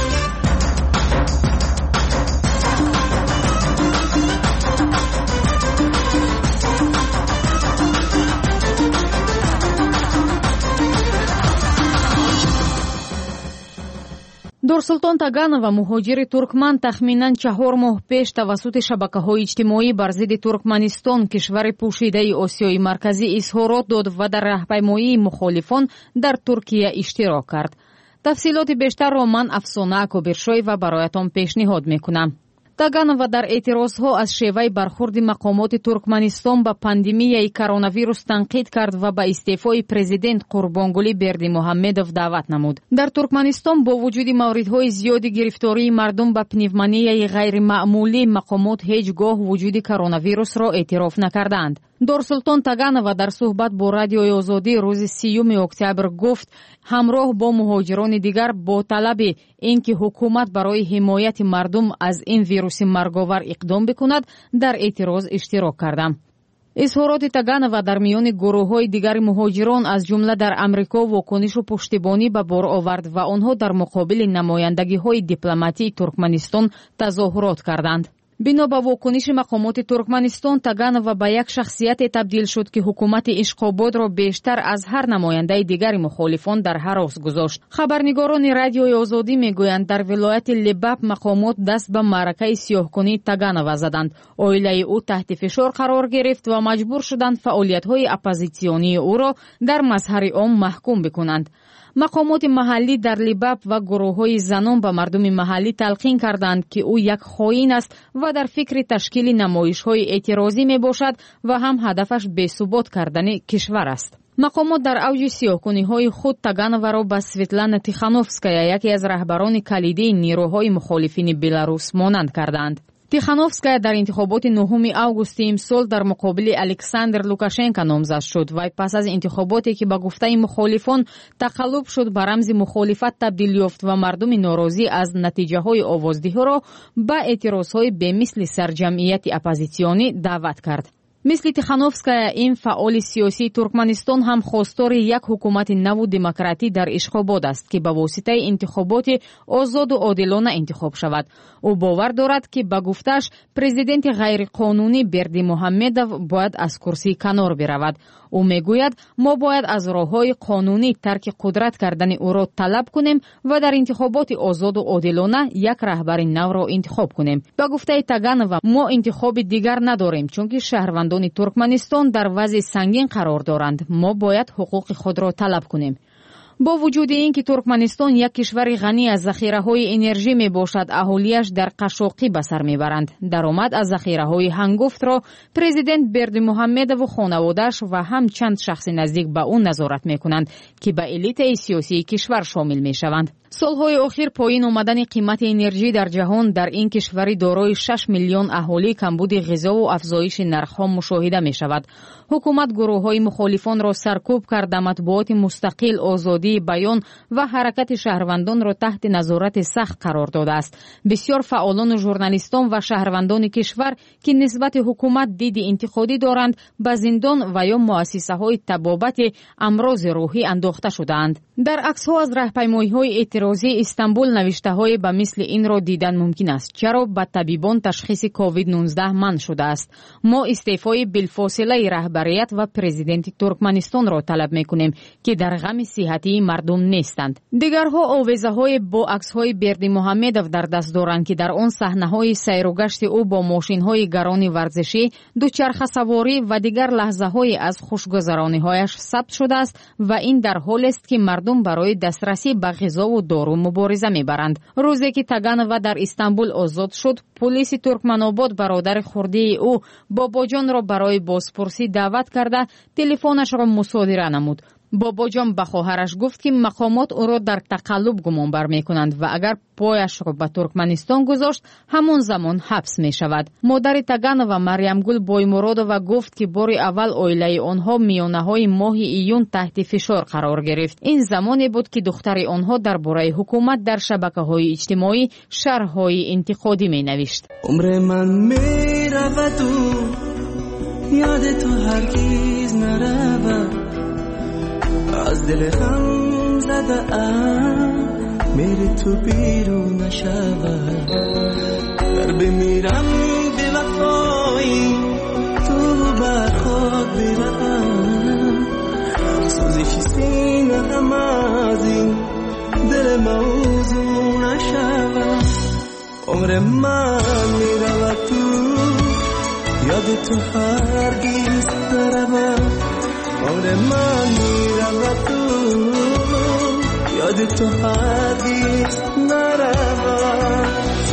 دورسултон Таганова, муҳоҷири туркман, тахминан 4 моҳ пеш тавассути шабакаҳои иҷтимоӣ бар зидди Туркманистон, кишвари пӯшидаи Осиёи марказӣ, изҳорот дод ва дар раҳпаймоии мухолифон дар Туркия иштирок кард. тафсилоти бештарро ман Афсона Акобиршоева бароятон пешниҳод мекунам. Таганова дар эътирозҳо аз шеваи бархурди мақомоти Туркманистон ба пандемияи коронавирус танқид кард ва ба истеъфои президент Қурбонгулӣ Бердимуҳаммедов даъват намуд. Дар Туркманистон бо вуҷуди мавридҳои зиёди гирифтории мардум ба пневмонияи ғайримаъмулӣ, мақомот ҳеҷ гоҳ вуҷуди коронавирусро эътироф накардаанд. дорсултон Таганова дар суҳбат бо радиои Озодӣ рӯзи 30 октябр гуфт, ҳамроҳ бо муҳоҷирони дигар бо талаби ин ки ҳукумат барои ҳимояти мардум аз ин вируси марговар иқдом бикунад, дар эътироз иштирок кардам. изҳороти Таганова дар миёни гурӯҳҳои дигари муҳоҷирон аз ҷумла дар Амрико вокунишу пуштибонӣ ба бор овард ва онҳо дар муқобили намояндагиҳои дипломатии Туркманистон тазоҳурот карданд. бино ба вокуниши мақомоти Туркманистон, Таганова ба як шахсияте табдил шуд ки ҳукумати Ишқободро бештар аз ҳар намояндаи дигари мухолифон дар ҳарос гузошт. хабарнигорони радиои Озодӣ мегӯянд, дар вилояти Либаб мақомот даст ба маъракаи сиёҳкунии Таганова заданд. оилаи ӯ таҳти фишор қарор гирифт ва маҷбур шуданд фаъолиятҳои оппозитсионии ӯро дар мазҳари ом маҳкум бикунанд. мақомоти маҳаллӣ дар Либаб ва гурӯҳҳои занон ба мардуми маҳаллӣ талқин карданд ки ӯ як хоин аст ва дар фикри ташкили намоишҳои эътирозӣ мебошад ва ҳам ҳадафаш бесубот кардани кишвар аст. мақомот дар авҷи сиёҳкуниҳои худ Таганова ба Светлана Тихановская, яке аз раҳбарони калидии нерӯҳои мухолифини Беларус, монанд карданд. Тихановская дар интихоботи 9 августи имсол дар муқобили Александр Лукашенко номзад шуд. Вай пас аз интихоботе ки ба гуфтаи мухолифон тақаллуб шуд ба рамзи мухолифат табдил ёфт ва мардуми норозӣ аз натиҷаҳои овоздиҳиро ба эътирозҳои бемисли сарҷамъияти оппозитсионӣ даъват кард. мисли Тихановская, ин фаъоли сиёсии Туркманистон ҳам хостори як ҳукумати наву демократӣ дар Ишхобод аст, ки ба воситаи интихоботи озоду одилона интихоб шавад. ӯ бовар дорад, ки ба гуфтааш президенти ғайриқонунӣ Бердимуҳаммедов бояд аз курсии канор биравад. ӯ мегӯяд, мо бояд аз роҳҳои қонунӣ тарки қудрат кардани ӯро талаб кунем ва дар интихоботи озоду одилона як раҳбари навро интихоб кунем. Ба гуфтаи Таганова, мо интихоби дигар надорем, чунки шаҳрвандони Туркманистон дар вазъи сангин қарор доранд. Мо бояд ҳуқуқи худро талаб кунем. бо вуҷуди ин ки Туркманистон як кишвари ғанӣ аз захираҳои энержӣ мебошад, аҳолияш дар қашоқӣ ба сар мебаранд. даромад аз захираҳои ҳангуфтро президент Бердимуҳаммедову хонаводааш ва ҳам чанд шахси наздик ба ӯ назорат мекунанд, ки ба элитаи сиёсии кишвар шомил мешаванд. солҳои охир поин омадани қимати энержӣ дар ҷаҳон дар ин кишвари дорои 6 миллион аҳолӣ камбуди ғизову афзоиши нархҳо мушоҳида мешавад. ҳукумат гурӯҳҳои мухолифонро саркӯб карда матбуоти мустақил, озодии баён ва ҳаракати шаҳрвандонро таҳти назорати сахт қарор додааст. бисёр фаъолону журналистон ва шаҳрвандони кишвар ки нисбати ҳукумат диди интиқодӣ доранд, ба зиндон ва ё муассисаҳои табобати амрози рӯҳӣ андохта шудаанд. дар аксҳо аз раҳпаймоиҳои эътирозӣ Истанбул навиштаҳои ба мисли инро дидан мумкин аст. чаро ба табибон ташхиси COVID-19 манъ шудааст. мо истеъфои билфосилаи раҳбарият ва президенти Туркманистонро талаб мекунем, ки дар ғами сиҳатии мардум нестанд. дигарҳо овезаҳои бо аксҳои Бердимуҳаммедов дар даст доранд, ки дар он саҳнаҳои сайру гашти ӯ бо мошинҳои гарони варзишӣ, дучархасаворӣ ва дигар лаҳзаҳои аз хушгузарониҳояш сабт шудааст ва ин дар ҳолест, ки мардум барои дастрасӣ ба ғизову дору мубориза мебаранд. рӯзе ки Таганова дар Истанбул озод шуд, пулиси Туркманобод бародари хурдии ӯ Бобоҷонро барои бозпурсӣ даъват карда телефонашро мусодира намуд. бобоҷон ба хоҳараш гуфт, ки мақомот ӯро дар тақаллуб гумонбар мекунанд ва агар пояшро ба Туркманистон гузошт, ҳамон замон ҳабс мешавад. модари Таганова Марьямгул Боймуродова гуфт, ки бори аввал оилаи онҳо миёнаҳои моҳи июн таҳти фишор қарор гирифт. ин замоне буд, ки духтари онҳо дар бораи ҳукумат дар шабакаҳои иҷтимоӣ шарҳҳои интиқодӣ менавишт. умре ман мераваду яде ту ҳаргиз наравад, аз дили ғам задаам мери ту бирун нашавад, дар бимирам бевафоӣ ту бар ход биравад, сӯзиши синаам аз ин дили мавзӯъ нашавад. умре ман меравад ту яди ту ҳаргиз наравад, umre man miravad tu yadi tu hargiz naravad.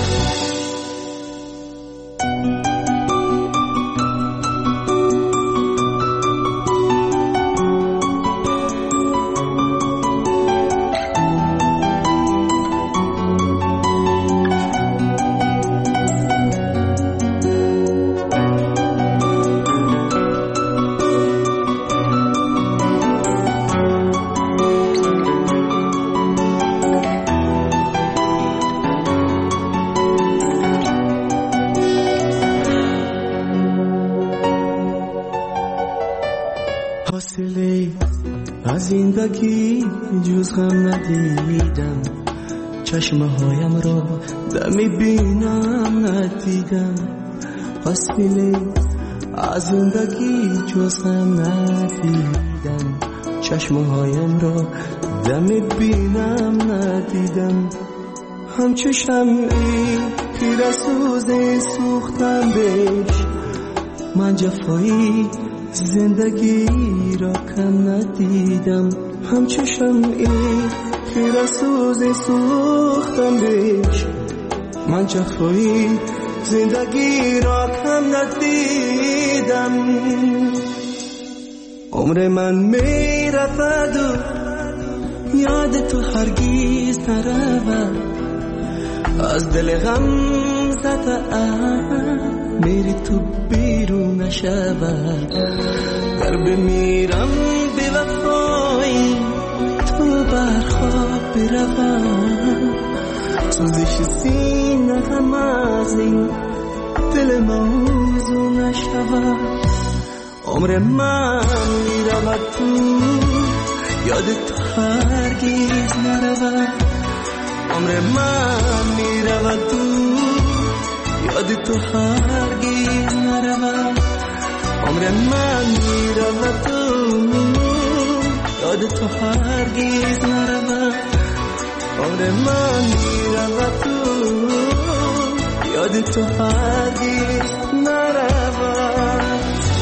زندگی جز غم ندیدم، چشمهایم را دمی بینم ندیدم، فاصله از زندگی جز غم ندیدم، چشمهایم را دمی بینم ندیدم، همچو شمعی تیره سوز سوختم بهش، من جفایی زندگی را کم ندیدم، همچو شمعی تیره سوز سوختم بهش، من جفایی زندگی را کم ندیدم. عمر من میرود و یاد تو هرگیز نرود از دل غم زده میری تو بیرون نشود گر بمیرم بی وفایی تو برخواب بروم سوزش سینه غم از این دل موضوع نشود عمر من میرود تو یاد تو هرگیز نرود عمر من میرود تو یاد تو هرگیز نرود عمر من میرود تو یاد تو هرگیز نرود عمر من میرود تو یاد تو هرگیز نرود.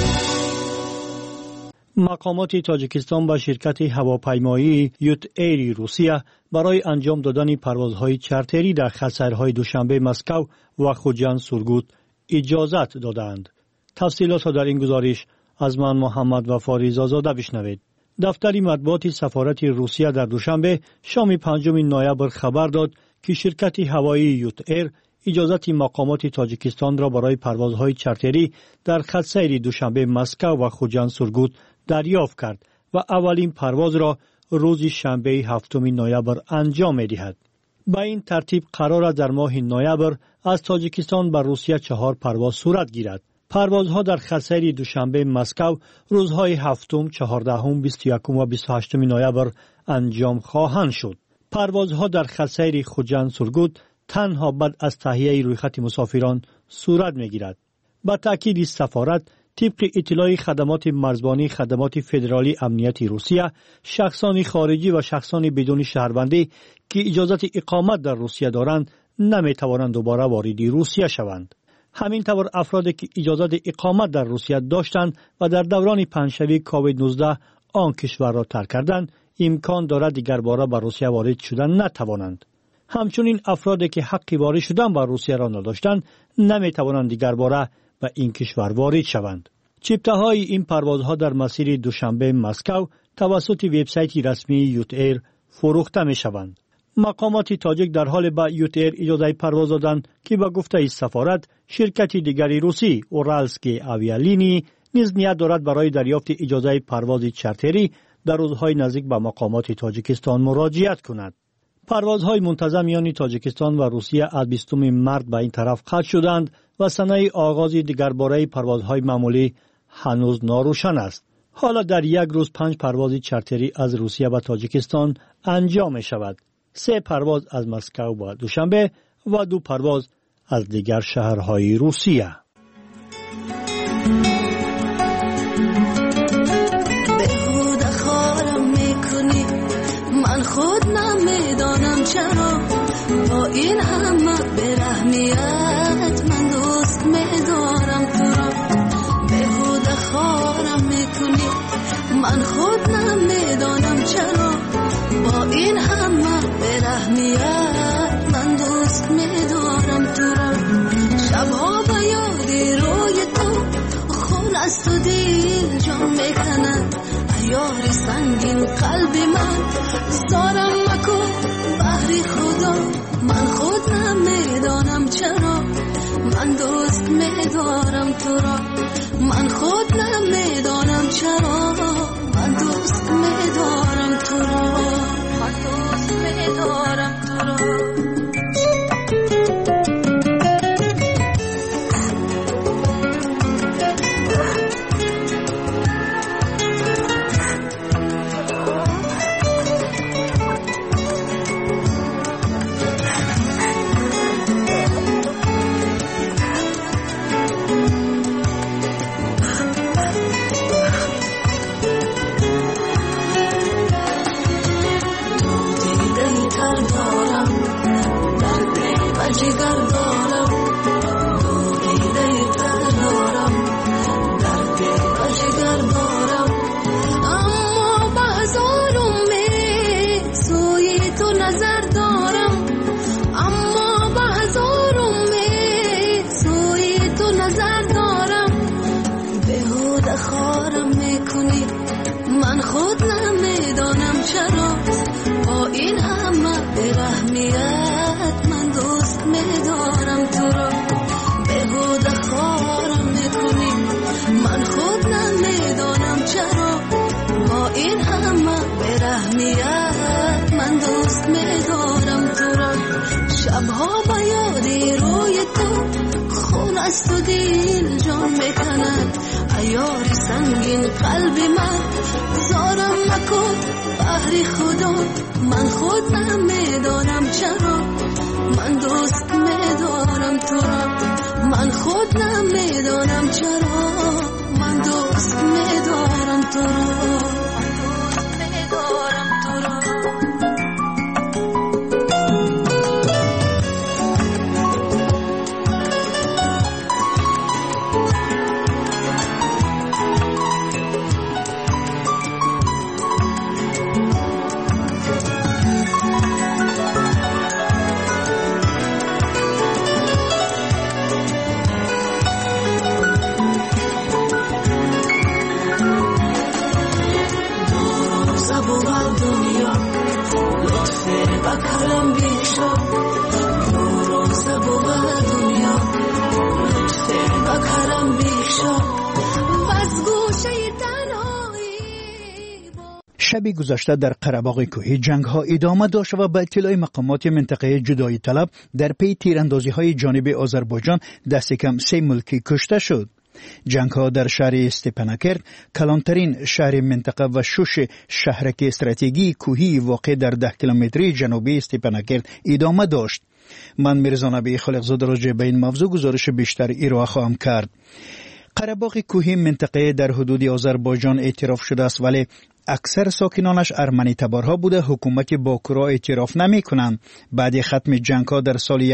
مقامات تاجیکستان با شرکت هواپیمایی یوت ایر روسیه برای انجام دادن پروازهای چارتری در خط سیرهای دوشنبه مسکو و خوجند سورگوت اجازت دادند. تفصیلات را در این گزارش از من محمد وفاری زازاده بشنوید. دفتر مطبوعات سفارت روسیه در دوشنبه شام 5 نوامبر خبر داد که شرکت هوایی یوت ایر اجازت مقامات تاجیکستان را برای پروازهای چارتری در خط سیر دوشنبه مسکو و خوجند سورگوت دریافت کرد و اولین پرواز را روز شنبه 7 نوامبر انجام می‌دهد. با این ترتیب قرار است در ماه نوامبر از تاجیکستان به روسیه 4 پرواز صورت گیرد. پروازها در خط سیر دوشنبه مسکو روزهای 7، 14، 21 و 28 نوامبر انجام خواهند شد. پروازها در خط سیر خوجند سورگوت تنها بعد از تهیه رویخط مسافران صورت می‌گیرد. با تأکید سفارت طبق اطلاع خدمات مرزبانی خدمات فدرالی امنیتی روسیه، شخصان خارجی و شخصان بدون شهروندی که اجازت اقامت در روسیه دارند نمی‌توانند دوباره وارد روسیه شوند. همین طور افرادی که اجازت اقامت در روسیه داشتند و در دوران پنجشنبه کووید 19 آن کشور را ترک کردند امکان دارد دیگر باره به روسیه وارد شدن نتوانند. همچنین افرادی که حق وارد شدن به روسیه را نداشتند نمی‌توانند دیگر باره به این کشور وارد شوند. چپته‌های این پروازها در مسیر دوشنبه مسکو توسط وبسایت رسمی یوت ایر فروخته می‌شوند. مقامات تاجیک در حال به یوت ایر اجازه پرواز دادند که به گفته سفارت شرکت دیگری روسی اورالسکی آویالینی نیز نیت دارد برای دریافت اجازه پرواز چارتری در روزهای نزدیک به مقامات تاجیکستان مراجعت کند. پروازهای منتظم میان تاجیکستان و روسیه از 20 مارس به این طرف قطع شدند و سنه آغاز دیگر باره پروازهای معمولی هنوز ناروشن است. حالا در یک روز 5 پرواز چارتری از روسیه و تاجیکستان انجام می شود. 3 پرواز از مسکو و دوشنبه و 2 پرواز از دیگر شهرهای روسیه. بهوده خارم میکنی من خود نمیدانم چرا با این همه برحمیت من دوست میدارم تو را بهوده خارم میکنی من خود نمیدانم چرا با این همه برحمیت من دوست میدارم تو را شبها با یادی روی تو خون از تو دیر جا میکنن یاری سنگین قلبی من زارم مکن بحری خدا من خود نمیدانم چرا من دوست میدارم تو را من خود نمیدانم چرا من دوست میدارم تو را من دوست میدارم تو را از تو دل جان میکند عیار سنگین قلب من زارم نکن بحر خدا من خود نمیدانم چرا من دوست میدارم تو را من خود نمیدانم چرا من دوست میدارم تو را شب گذشته در قره‌باغ کوهی جنگ‌ها ادامه داشت و به اطلاع مقامات منطقه جدایی طلب در پی تیراندازی‌های جانب آذربایجان دست کم 3 ملکی کشته شد. جنگ‌ها در شهر استپاناکرت کلانترین شهر منطقه و شوش شهرک استراتژی کوهی واقع در 10 کیلومتری جنوبی استپاناکرت ادامه داشت. من میرزا نبی خالقزاده راجع به این موضوع گزارش بیشتر ارائه خواهم کرد. قره‌باغ کوهی منطقه در حدود آذربایجان اعتراف شده است ولی اکثر ساکنانش ارمنی تبارها بوده حکومت باکو را اعتراف نمی کنند. بعد ختم جنگ ها در سال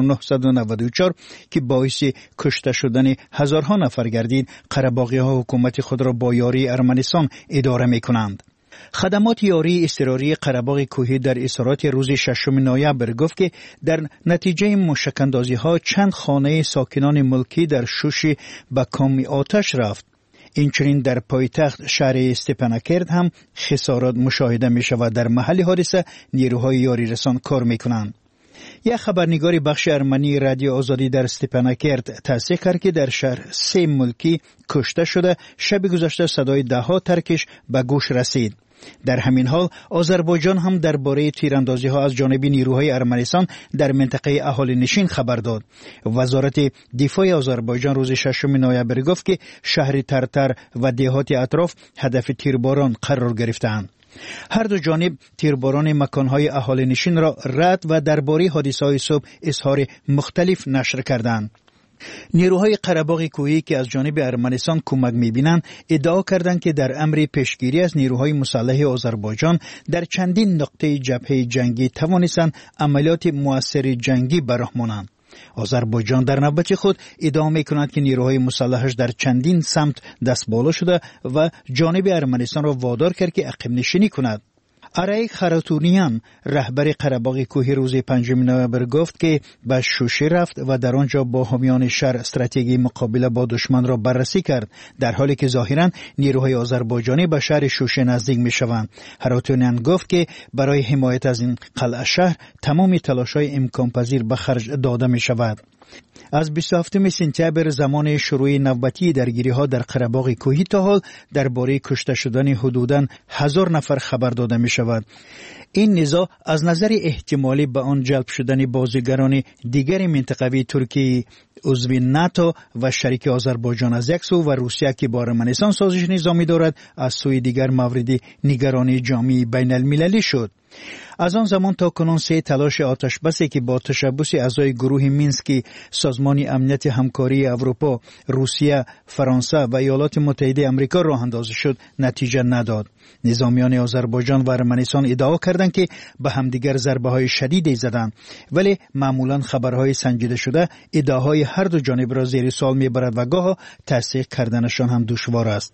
1994 که باعث کشته شدن هزارها نفر گردید قره‌باغی ها حکومت خود را با یاری ارمنستان اداره می کنند. خدمات یاری اضطراری قره‌باغ کوهی در اظهارات روز 6 نوامبر گفت که در نتیجه موشک‌اندازی ها چند خانه ساکنان ملکی در شوش به کام آتش رفت. اینچنین در پایتخت شهر استپاناکرت هم خسارات مشاهده می شود. در محل حادثه نیروهای یاری رسان کار می کنند. یک خبرنگار بخش ارمنی رادیو آزادی در استپاناکرت تصدیق کرد که در شهر 3 ملکی کشته شده. شب گذشته صدای ده‌ها ترکش به گوش رسید. در همین حال آذربایجان هم درباره تیراندازی ها از جانب نیروهای ارمنستان در منطقه اهالی نشین خبر داد. وزارت دفاع آذربایجان روز 6 نوامبر گفت که شهر ترتر و دهات اطراف هدف تیرباران قرار گرفتند. هر دو جانب تیرباران مکانهای اهالی نشین را رد و درباره حادثه‌های صبح اظهار مختلف نشر کردند. نیروهای قره‌باغ کوهی که از جانب ارمنستان کمک می‌بینند ادعا کردند که در امر پیشگیری از نیروهای مسلح آذربایجان در چندین نقطه جبهه جنگی توانستند عملیات مؤثر جنگی به راه مانند. آذربایجان در نوبت خود ادعا می‌کند که نیروهای مسلحش در چندین سمت دست بالا شده و جانب ارمنستان را وادار کرد که عقب نشینی کند. آرای خراتونیان رهبر قره‌باغ کوهی روز 5 نوامبر گفت که به شوشه رفت و در آنجا با حامیان شهر استراتژی مقابله با دشمن را بررسی کرد، در حالی که ظاهراً نیروهای آذربایجانی به شهر شوشه نزدیک می‌شوند. خراتونیان گفت که برای حمایت از این قلعه شهر تمام تلاش‌های امکان پذیر به خرج داده می‌شود. از 27 سپتامبر زمان شروع نوبتی درگیری‌ها در قره‌باغ کوهی تا حال درباره کشته شدن حدوداً 1000 نفر خبر داده می‌شود. این نزاع از نظر احتمالی به آن جلب شدن بازیگران دیگر منطقوی ترکیه عضو ناتو و شریک آذربایجان از یک سو و روسیه که با ارمنستان سازش نظامی دارد از سوی دیگر مورد نگرانی جامعه بین المللی شد. از آن زمان تا کنون 3 تلاش آتش بسی که با تشبث اعضای گروه مینسک سازمان امنیت همکاری اروپا، روسیه، فرانسه و ایالات متحده آمریکا راه اندازی شد نتیجه نداد. نظامیان آذربایجان و ارمنستان ادعا کردند که به همدیگر ضربه‌های شدیدی زدند، ولی معمولاً خبرهای سنجیده شده ادعاهای هر دو جانب را زیر سوال میبرد و گاه تصدیق کردنشان هم دشوار است.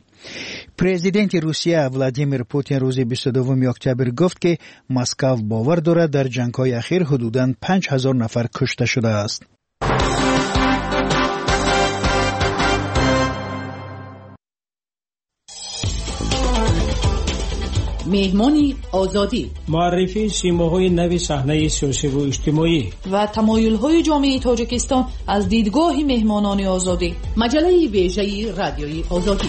پرزیدنت روسیه ولادیمیر پوتین روز 22 اکتبر گفت که مسکو باور دارد در جنگ‌های اخیر حدوداً 5000 نفر کشته شده است. مهمانی آزادی، معرفی سیماهای نوی صحنه سیاسی و اجتماعی و تمایل‌های جامعه تاجیکستان از دیدگاه مهمانان آزادی. مجله ویژه رادیوی آزادی.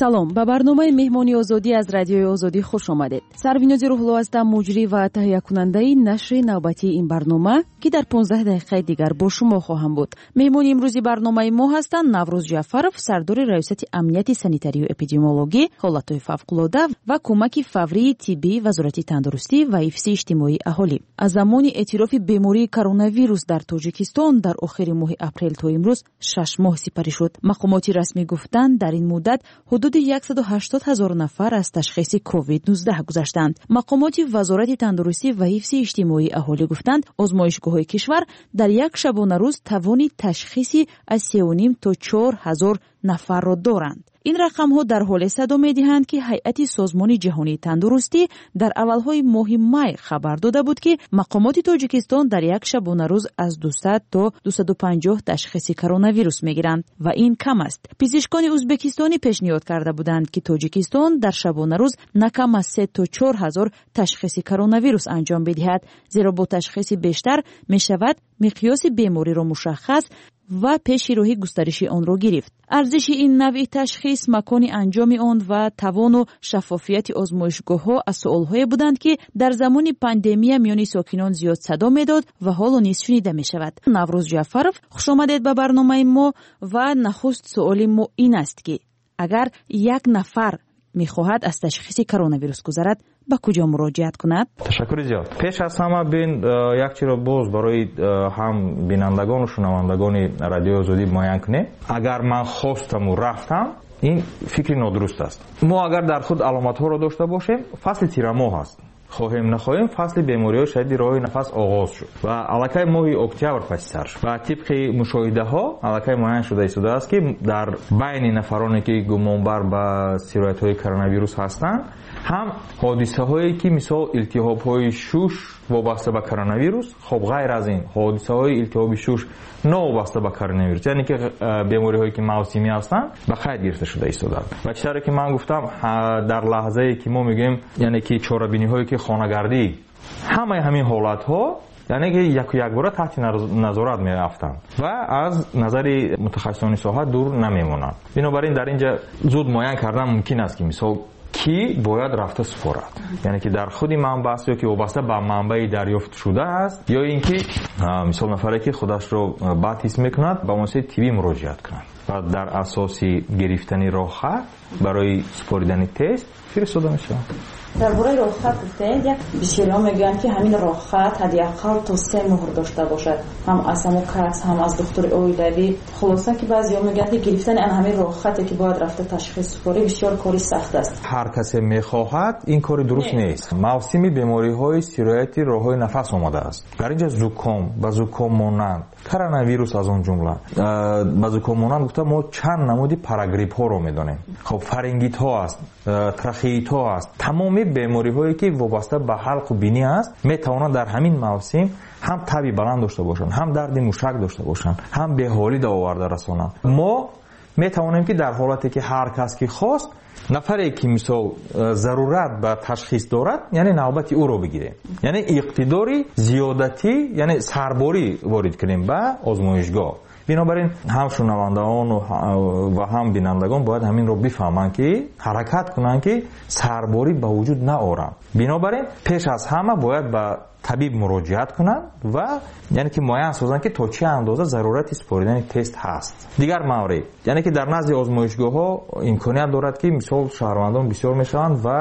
салом, ба барномаи меҳмони озодӣ аз радиои озодӣ хуш омадед. Сарвинози рӯҳло ҳастам, муҷрӣ ва таҳиякунандаи нашри навбатии ин барнома ки дар 15 дақиқаи дигар бо шумо хоҳам буд. меҳмони имрӯзи барномаи мо ҳастанд Наврӯз Ҷаъфаров, сардори раёсати амнияти санитарию эпидемиологӣ, ҳолатҳои фавқулода ва кӯмаки фаврии тиббии Вазорати тандурустӣ ва ҳифзи иҷтимоии аҳолӣ. аз замони эътирофи бемории коронавирус дар Тоҷикистон дар охири моҳи апрел то имрӯз 6 моҳ сипарӣ шуд. мақомоти расмӣ гуфтанд дар ин муддат ҳудуди 180 000 нафар аз ташхиси COVID-19 гузаштанд. мақомоти Вазорати тандурустӣ ва ҳифзи иҷтимоии аҳолӣ гуфтанд, озмоишгоҳҳои кишвар дар як шабонарӯз тавони ташхиси аз 3.5 то 4 000 нафарро доранд. ин рақамҳо дар ҳоле садо медиҳанд, ки ҳайати Созмони ҷаҳонии тандурустӣ дар аввалҳои моҳи май хабар дода буд, ки мақомоти Тоҷикистон дар як шабонарӯз аз 200 то 250 ташхиси коронавирус мегиранд ва ин кам аст. пизишкони ӯзбекистонӣ пешниҳод карда буданд, ки Тоҷикистон дар шабонарӯз на кам аз 3 то 4 000 ташхиси коронавирус анҷом бидиҳад, зеро бо ташхиси бештар мешавад миқёси бемориро мушаххас ва пеши роҳи густариши онро гирифт. арзиши ин навъи ташхис, макони анҷоми он ва тавону шаффофияти озмоишгоҳҳо аз суолҳое буданд, ки дар замони пандемия миёни сокинон зиёд садо медод ва ҳоло низ шунида мешавад. Наврӯз Ҷаъфаров, хушомадед ба барномаи мо. ва нахуст суоли мо ин аст, ки агар як нафар мехоҳад аз ташхиси коронавирус гузарад, ба куҷо муроҷиат кунад? Ташаккури зиёд. Пеш аз ҳама бин як чиро боз барои ҳам бинандагону шунавандагони радиои озодӣ муайян кунем. Агар ман хостаму рафтам, ин фикри нодуруст аст. Мо агар дар худ аломатҳоро дошта бошем, фасли тирамоҳ аст. хоҳем нахоҳем фасли бемориҳои шадиди роҳи нафас оғоз шуд ва аллакай моҳи октябр паси сар шуд ва тибқи мушоҳидаҳо аллакай муайян шуда истодааст, ки дар байни нафароне ки гумонбар ба сироятҳои коронавирус ҳастанд, ҳам ҳодисаҳое ки мисол илтиҳобҳои шуш вобаста ба коронавирус, хоб ғайр аз ин ҳодисаҳои илтиҳоби шуш новобаста ба коронавирус, яъне ки бемориҳое ки мавсимӣ ҳастанд ба қайд гирифта шуда истодаанд. ва чизаре ки ман гуфтам, дар лаҳзае ки мо мегӯем, яъне ки чорабиниҳое ки хонагардӣ, ҳамаи ҳамин ҳолатҳо яъне ки якбора таҳти назорат меафтанд ва аз назари мутахассисони соҳа дур намемонанд. бинобар ин дар инҷа зуд муайян кардан мумкин аст, ки мисол ки бояд рафта супорад, яъне ки дар худи манбаъ аст ё ки вобаста ба манбаи дарёфт шуда аст, ё ин ки мисол нафаре ки худашро бад ҳис мекунад ба муассисаи тиббӣ муроҷиат кунад ва дар асоси гирифтани роҳхат барои супоридани тест фиристода мешавад. дар бораи роҳхат гуфтед, як бисёриҳо мегӯянд, ки ҳамин роҳхат ҳадиақал то 3 моҳр дошта бошад, ҳам аз ҳамокас, ҳам аз духтури оилавӣ. хулоса ки баъзеҳо мегӯянд, ки гирифтани ҳамин роҳхате ки бояд рафта ташхис супорӣ бисёр кори сахт аст. ҳар касе мехоҳад, ин кори дуруст нест. мавсими бемориҳои сирояти роҳҳои нафас омадааст. дар инҷа зуком ба зуком монанд коронавирус аз он ҷумла, ба зуком монанд гуфта мо чанд намуди парагриппҳоро медонем. хоб фарингитҳо аст, трахеитҳо аст, тамоми бемориҳое ки вобаста ба ҳалқу бинӣ аст, метавонанд дар ҳамин мавсим ҳам таби баланд дошта бошанд, ҳам дарди мушак дошта бошанд, ҳам беҳолӣ да оварда расонанд. мо метавонем ки дар ҳолате ки ҳар кас ки хост, нафаре ки мисол зарурат ба ташхис дорад, яъне навбати ӯро бигирем, яъне иқтидори зиёдатӣ, яъне сарборӣ ворид кунем ба озмоишгоҳ. бинобар ин ҳам шунавандаон ва ҳам бинандагон бояд ҳаминро бифаҳманд, ки ҳаракат кунанд, ки сарборӣ ба вуҷуд наоранд. бинобар ин пеш аз ҳама бояд ба табиб муроҷиат кунанд ва яъне ки муайян созанд, ки то чӣ андоза зарурати супоридани тест ҳаст. дигар маврид, яъне ки дар назди озмоишгоҳҳо имконият дорад, ки мисол шаҳрвандон бисёр мешаванд ва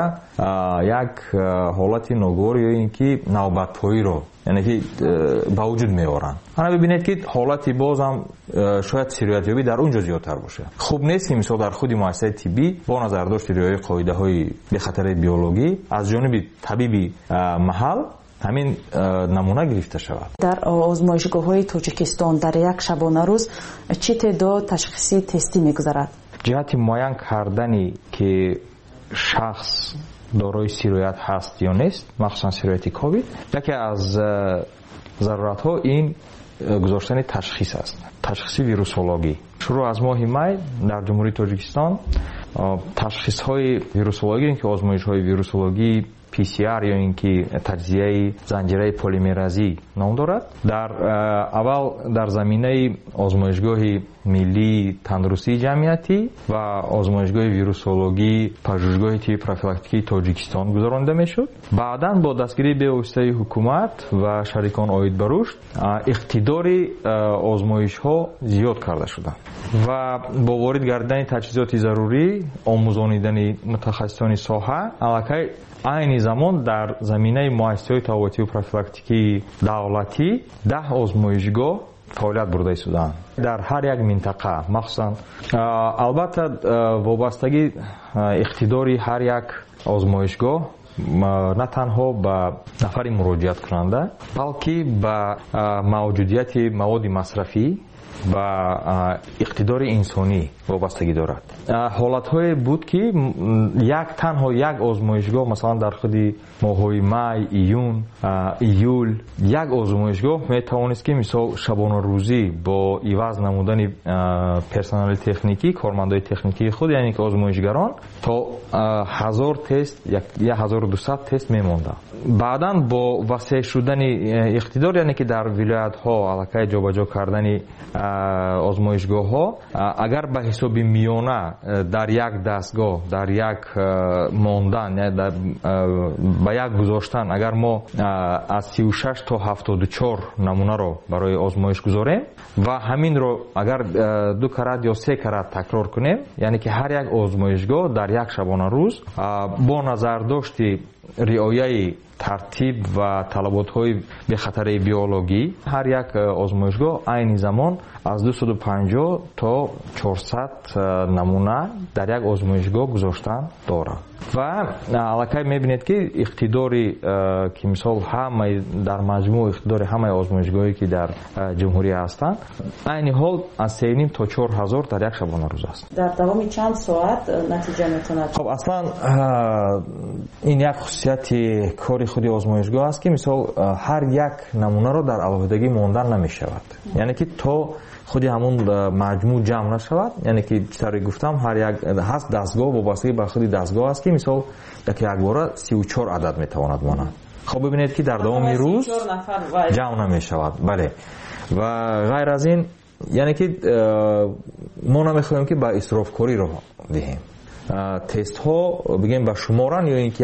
як ҳолати ногувор ё ин ки навбатпоиро яъне ки ба вуҷуд меоранд. ана бибинед, ки ҳолати бозам шояд сироятёбӣ дар он ҷо зиёдтар бошад. хуб нест, ки мисол дар худи муассисаи тиббӣ бо назардошти риояи қоидаҳои бехатари биологӣ аз ҷониби табиби маҳал ҳамин намуна гирифта шавад. дар озмоишгоҳҳои Тоҷикистон дар як шабонарӯз чӣ теъдод ташхиси тестӣ мегузарад? ҷиҳати муайян кардани ки шахс дорои сироят ҳаст ё нест, махсусан сирояти ковид, яке аз заруратҳо ин гузоштани ташхис аст. ташхиси вирусологӣ. шуруъ аз моҳи май дар ҷумҳурии Тоҷикистон ташхисҳои вирусологӣ, ки озмоишҳои вирусологӣ PCR یا اینکه تجزیه زنجیره پلیمرازی نام دارد. در اول در زمینه آزمایشگاه ملی تندرستی جمعیتی و آزمایشگاه ویروسولوژی پژوهشگاه تیب پروفیلاکتیکی تاجیکستان گذرانده میشد. بعداً با دستگیری به واسطه حکومت و شریکان عاید به رشد اقتدار آزمایش ها زیاد کرده شده و با وارد گردن تجهیزات ضروری آموزانیدن متخصصان ساحه الکی عین زمان در زمینه مؤسسات طبابتی و پروفیلاکتیکی دولتی 10 آزمایشگاه فعالیت برده شدند در هر یک منطقه. مخصوصا البته وابستگی اقتداری هر یک آزمایشگاه نه تنها به نفر مراجعت کننده بلکه به موجودیت مواد مصرفی و اقتدار انسانی وابستگی دارد. حالت‌های بود که تنها یک آزمایشگاه مثلا در خود ماه‌های می، ایون، ایول یک آزمایشگاه میتوانست که مثلا شبانه روزی با عوض نمودن پرسنل تکنیکی کارمندای تکنیکی خود یعنی که آزمایشگران تا 1000 تست یا 1200 تست میمونده. بعداً با وسیع شدن اقتدار یعنی که در ولایت‌ها الکی جابجا کردن آزمایشگاه ها اگر به حساب میانه در یک دستگاه در یک ماندن به یک گذاشتن اگر ما از 36 تا 74 نمونه رو برای آزمایش گذاریم و همین رو اگر 2 کرات یا 3 کرات تکرار کنیم یعنی که هر یک آزمایشگاه در یک شبانه روز با نظر داشتی رعایت ترتیب و طلبات‌های به خطر بیولوژی هر یک آزمایشگاه عین زمان از 250 تا 400 نمونه در یک آزمایشگاه گذاشتن دارد و الکی می‌بینید که اقتداری که مثال همه در مجموع اقتدار همه آزمایشگاهی که در جمهوری هستند عین حال از 3.5 تا 4000 در یک شبانه روز است. در دوام چند ساعت نتیجه میتونه؟ خب اصلا این یک خصوصیت کاری خود آزمایشگاه است که مثال هر یک نمونه رو در علاوه‌دگی ماندن نمی‌شود. یعنی که تا خودی همون مجموع جمع نشود یعنی که چطوری گفتم هر یک هست دستگاه وابستگی به خودی دستگاه است که مثال یک باره 34 عدد میتواند ماند. خب ببینید که در دوام روز جمع نمیشود. بله و غیر از این یعنی که ما نمیخوایم که به اسراف کاری رو دهیم. تست ها بگیم به شمارن یا اینکه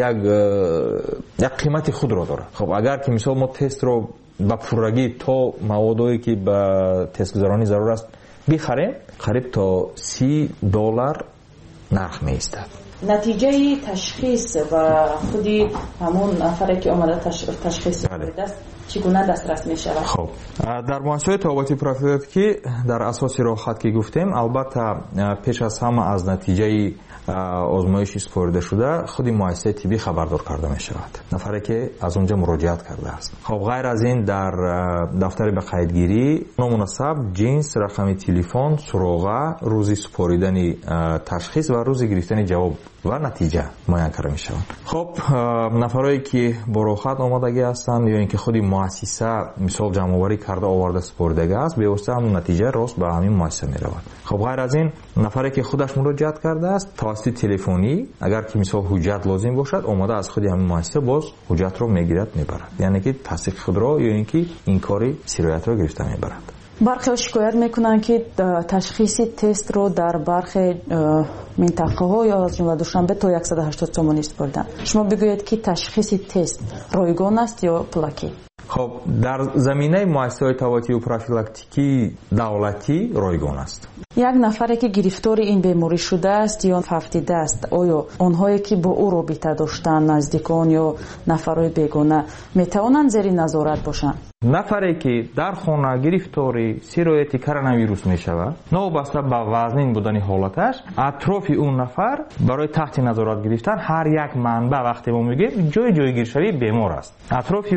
یک قیمت خود را داره. خب اگر که مثال ما تست رو با پورگی تا موادی که به تست گذرانی ضرور است بخریم قریب تا $30 نرخ می ایستد. نتیجه تشخیص و خودی همون نفری که اومده تشخیص دست چگونه دسترس می شود؟ خب در مؤسسات طبابتی پروفیلاکتیکی در اساس راهخط که گفتیم البته پیش از همه از نتیجه آزمایش سپرده شده خودی مؤسسه طبی خبردار کرده می شود نفری که از اونجا مراجعت کرده است. خب غیر از این در دفتر به قیدگیری نامناسب جنس رقم تلفن سراغه روزی سپاریدن تشخیص و روزی گرفتن جواب و نتیجه معین کرده می شود. خب نفرایی که با راهخط آمادگی هستند یا اینکه خودی مؤسسه مثال جمع آوری کرده آورده سپردگی است به واسطه همون نتیجه راست به همین مؤسسه می رود. خب غیر از این نفری که خودش مراجعت کرده است توسط تلفنی اگر که مثال حجت لازم باشد آماده از خودی همین مؤسسه باز حجت رو میگیرد میبرد یعنی که تصدیق خود را یا اینکه این کاری سرایت را گرفته میبرد. برخی شکایت میکنن که تشخیص تست رو در برخی منطقه ها یا از جمله دوشنبه تا 180 تومانی سپردن. شما بگویید که تشخیص تست رایگان است یا پلاکی؟ خب در زمینه مؤسسات طبابتی و پروفیلاکتیکی دولتی رایگان است. یک نفری که گرفتار این بیماری شده است یا فهمیده است آیا آنهایی که با او رابطه داشتن نزدیکان یا نفرای بیگانه میتوانند زیر نظارت باشند؟ نفری که در خانه گرفتاری سرایت کرونا ویروس می شود نوبسته به وزنین بودن حالتش اطراف اون نفر برای تحت نظارت گرفتن هر یک منبع وقتی ما میگیم جای جایگیر شوی بیمار است اطراف او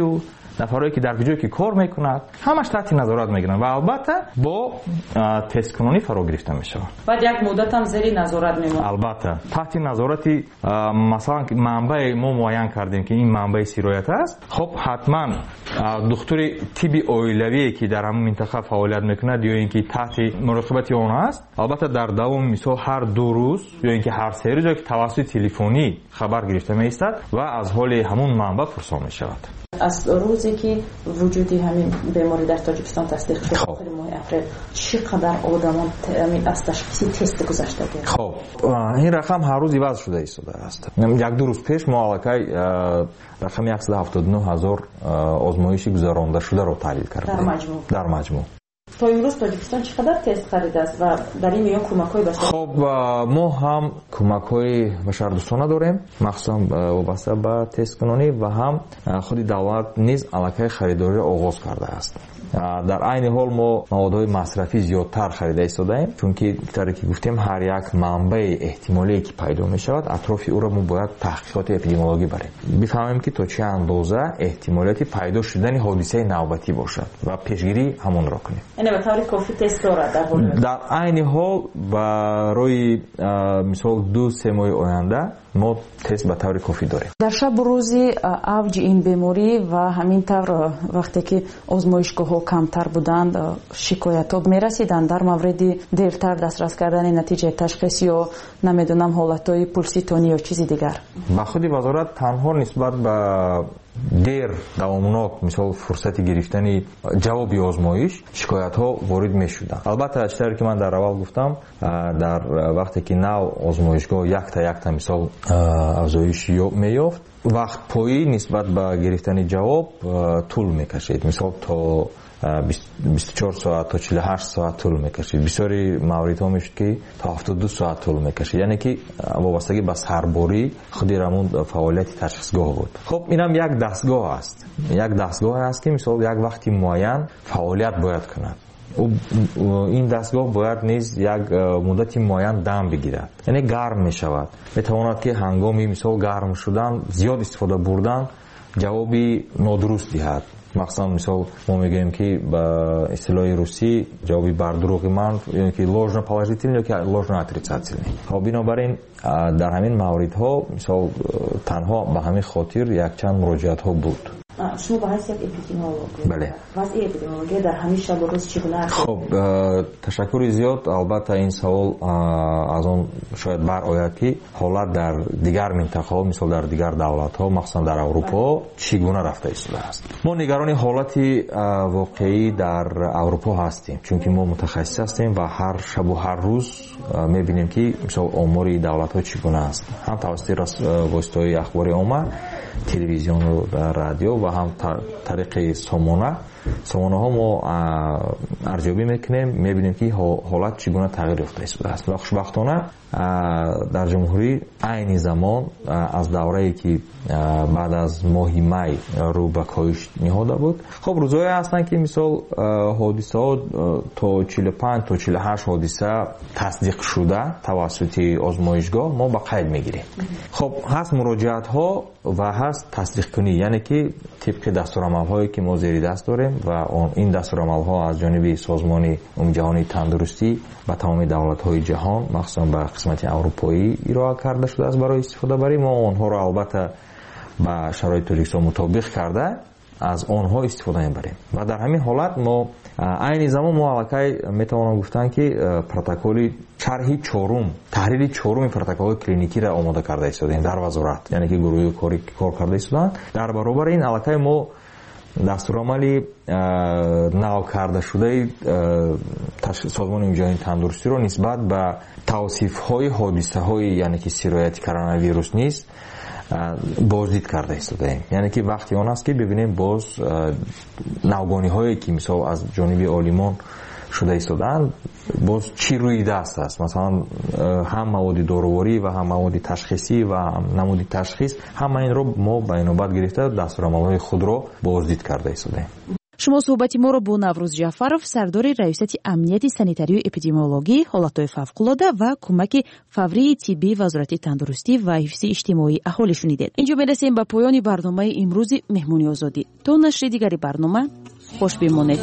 нафарое ки дар ҷое ки кор мекунад ҳамаш таҳти назорат мегиранд ва албатта бо тесткунонӣ фаро гирифта мешавад. баъд як муддатам зери назорат мемонад. албатта таҳти назорати масалан манбаи мо муайян кардем ки ин манбаи сироят аст. хоб ҳатман духтури тибби оилавие ки дар ҳамон минтақа фаъолият мекунад ё ин ки таҳти муроқибати он аст, албатта дар давоми мисол ҳар 2 рӯз ё ин ки ҳар 3 рӯз ё ки тавассути телефонӣ хабар гирифта меистад ва аз ҳоли ҳамон манба пурсон мешавад. аз рӯзе ки вуҷуди ҳамин беморӣ дар тоҷикистон тасдиқ шуд охири моҳи апрел чӣ қадар одамон аз ташхиси тест гузашта гирд? хоб ин рақам ҳар рӯз иваз шуда истодааст. 1-2 рӯз пеш мо аллакай рақами 179,000 озмоиши гузаронда шударо таҳлил кардем дар маҷмӯъ. то имрӯз тоҷикистон чӣ қадар тест харидааст ва дар ин миён кӯмакҳои башар? хоб мо ҳам кӯмакҳои башардӯстона дорем, махсусан вобаста ба тесткунонӣ ва ҳам худи давлат низ аллакай харидориро оғоз кардааст. дар айни ҳол мо маводҳои масрафӣ зиёдтар харида истодаем, чунки тавре ки гуфтем ҳар як манбаи эҳтимолие ки пайдо мешавад атрофи ӯро мо бояд таҳқиқоти эпидемиологӣ барем, бифаҳмем ки то чӣ андоза эҳтимолияти пайдо шудани ҳодисаи навбатӣ бошад ва пешгирии ҳамонро кунем. яъне ба таври кофӣ тест дорад дар айни ҳол барои мисол 2-3 моҳи оянда мо тест ба таври кофӣ дорем. дар шабу рӯзи авҷи ин беморӣ ва ҳамин тавр вақте ки озмоишгоҳҳо камтар буданд шикоятҳо мерасиданд дар мавриди дертар дастрас кардани натиҷаи ташхис ё намедонам ҳолатҳои пулситонӣ ё чизи дигар? ба худи вазорат танҳо нисбат ба дер давомнок мисол фурсати гирифтани ҷавоби озмоиш шикоятҳо ворид мешуданд. албатта чизе ки ман дар аввал гуфтам, дар вақте ки нав озмоишгоҳ якта мисол афзоиш меёфт, вақтпоӣ нисбат ба гирифтани ҷавоб тӯл мекашид, мисол то 24 соат то 48 соат тӯл мекашид. бисёри мавридҳо мешуд ки то 72 соат тӯл мекашид, яъне ки вобастагӣ ба сарборӣ худи рамон фаъолияти ташхисгоҳ буд. хоб инам як дастгоҳ аст, ки мисол як вақти муайян фаъолият бояд кунад. ин дастгоҳ бояд низ як муддати муайян дам бигирад, яъне гарм мешавад. метавонад ки ҳангоми мисол гарм шудан зиёд истифода бурдан ҷавоби нодуруст диҳад. махсусан мисол мо мегӯем ки ба истилоҳи русӣ ҷавоби бар дурӯғи ман ё ки ложно положительный ё ки ложно отрицательный. бинобар ин дар ҳамин мавридҳо мисол танҳо ба ҳамин хотир якчанд муроҷиатҳо буд. шумо ба ҳайсият эпидемиолог бале вазъи эпидемиология дар ҳамин шабу рӯз чӣ гуна аст? хоб ташаккури зиёд. албатта ин савол аз он шояд барояд ки ҳолат дар дигар минтақаҳо мисол дар дигар давлатҳо махсусан дар аврупо чӣ гуна рафта истодааст. мо нигарони ҳолати воқеӣ дар аврупо ҳастем, чунки мо мутахассис ҳастем ва ҳар шабу ҳар рӯз мебинем ки мисол омори давлатҳо чӣ гуна аст, ҳам тавассути воситаҳои ахбори омма, телевизиону радио ва ҳам тариқи сомонаҳо мо арзёбӣ мекунем, мебинем ки ҳолат чӣ гуна тағйир ёфта истодааст. ва хушбахтона дар ҷумҳурӣ айни замон аз даврае ки баъд аз моҳи май рӯ ба коҳиш ниҳода буд. хоб рӯзҳое ҳастанд ки мисол ҳодисаҳо то 45 то 48 ҳодиса тасдиқ шуда тавассути озмоишгоҳ мо ба қайд мегирем. хоб ҳаст муроҷиатҳо ва ҳаст тасдиқкунӣ, яъне ки тибқи дастурамалҳое ки мо зери даст дорем ва ин дастурамалҳо аз ҷониби созмони умумиҷаҳонии тандурустӣ ба тамоми давлатҳои ҷаҳон махсусан ба қисмати аврупоӣ ироа карда шудааст барои истифодабарӣ. мо онҳоро албатта ба шароити Тоҷикистон мутобиқ карда аз онҳо истифода мебарем ва дар ҳамин ҳолат мо айни замон мо аллакай метавонам гуфтан ки протоколи шарҳи чорум, таҳрири чоруми протоколҳои клиникиро омода карда истодем дар вазорат, яъне ки гурӯҳи кор карда истоданд. дар баробари ин аллакай мо дастурамали нав карда шудаи созмони умумиҷаҳонии тандурустиро нисбат ба тавсифҳои ҳодисаҳои яъне ки сирояти коронавирус низ боздид карда истодаем. яъне ки вақти он аст ки бибинем боз навгониҳое ки мисол аз ҷониби олимон шуда истодаанд боз чӣ рӯи даст аст. масалан ҳам маводи дороворӣ ва ҳам маводи ташхисӣ ва ҳам намуди ташхис, ҳама инро мо ба инобат гирифта дастурамалҳои худро боздид карда истодаем. شما صحبتی ما را با نوروز جعفرов سردار ریاست امنیت سانیتاری و اپیدمیولوژی حالتهای فوق‌العاده و کمک فوری طبی وزارت تندرستی و حفظ اجتماعی اهالی شنیدید. اینجا میرسیم به پایان برنامه امروز مهمونی آزادی. تا نشر دیگری برنامه خوش بمانید.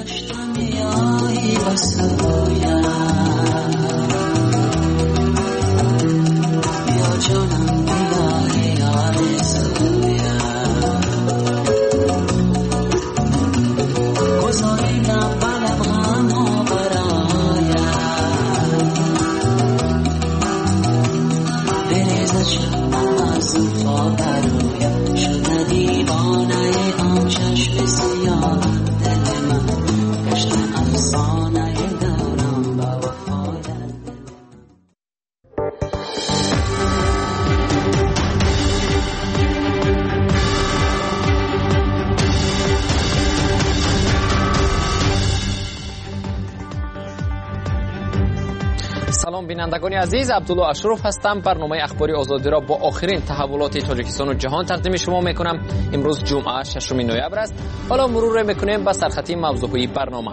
بینندگان عزیز، عبدالله اشرف هستم. برنامه اخباری آزادی را با آخرین تحولات تاجیکستان و جهان تقدیم شما میکنم. امروز جمعه 6 نوامبر است. حالا مرور میکنیم به سرخطی موضوعی برنامه.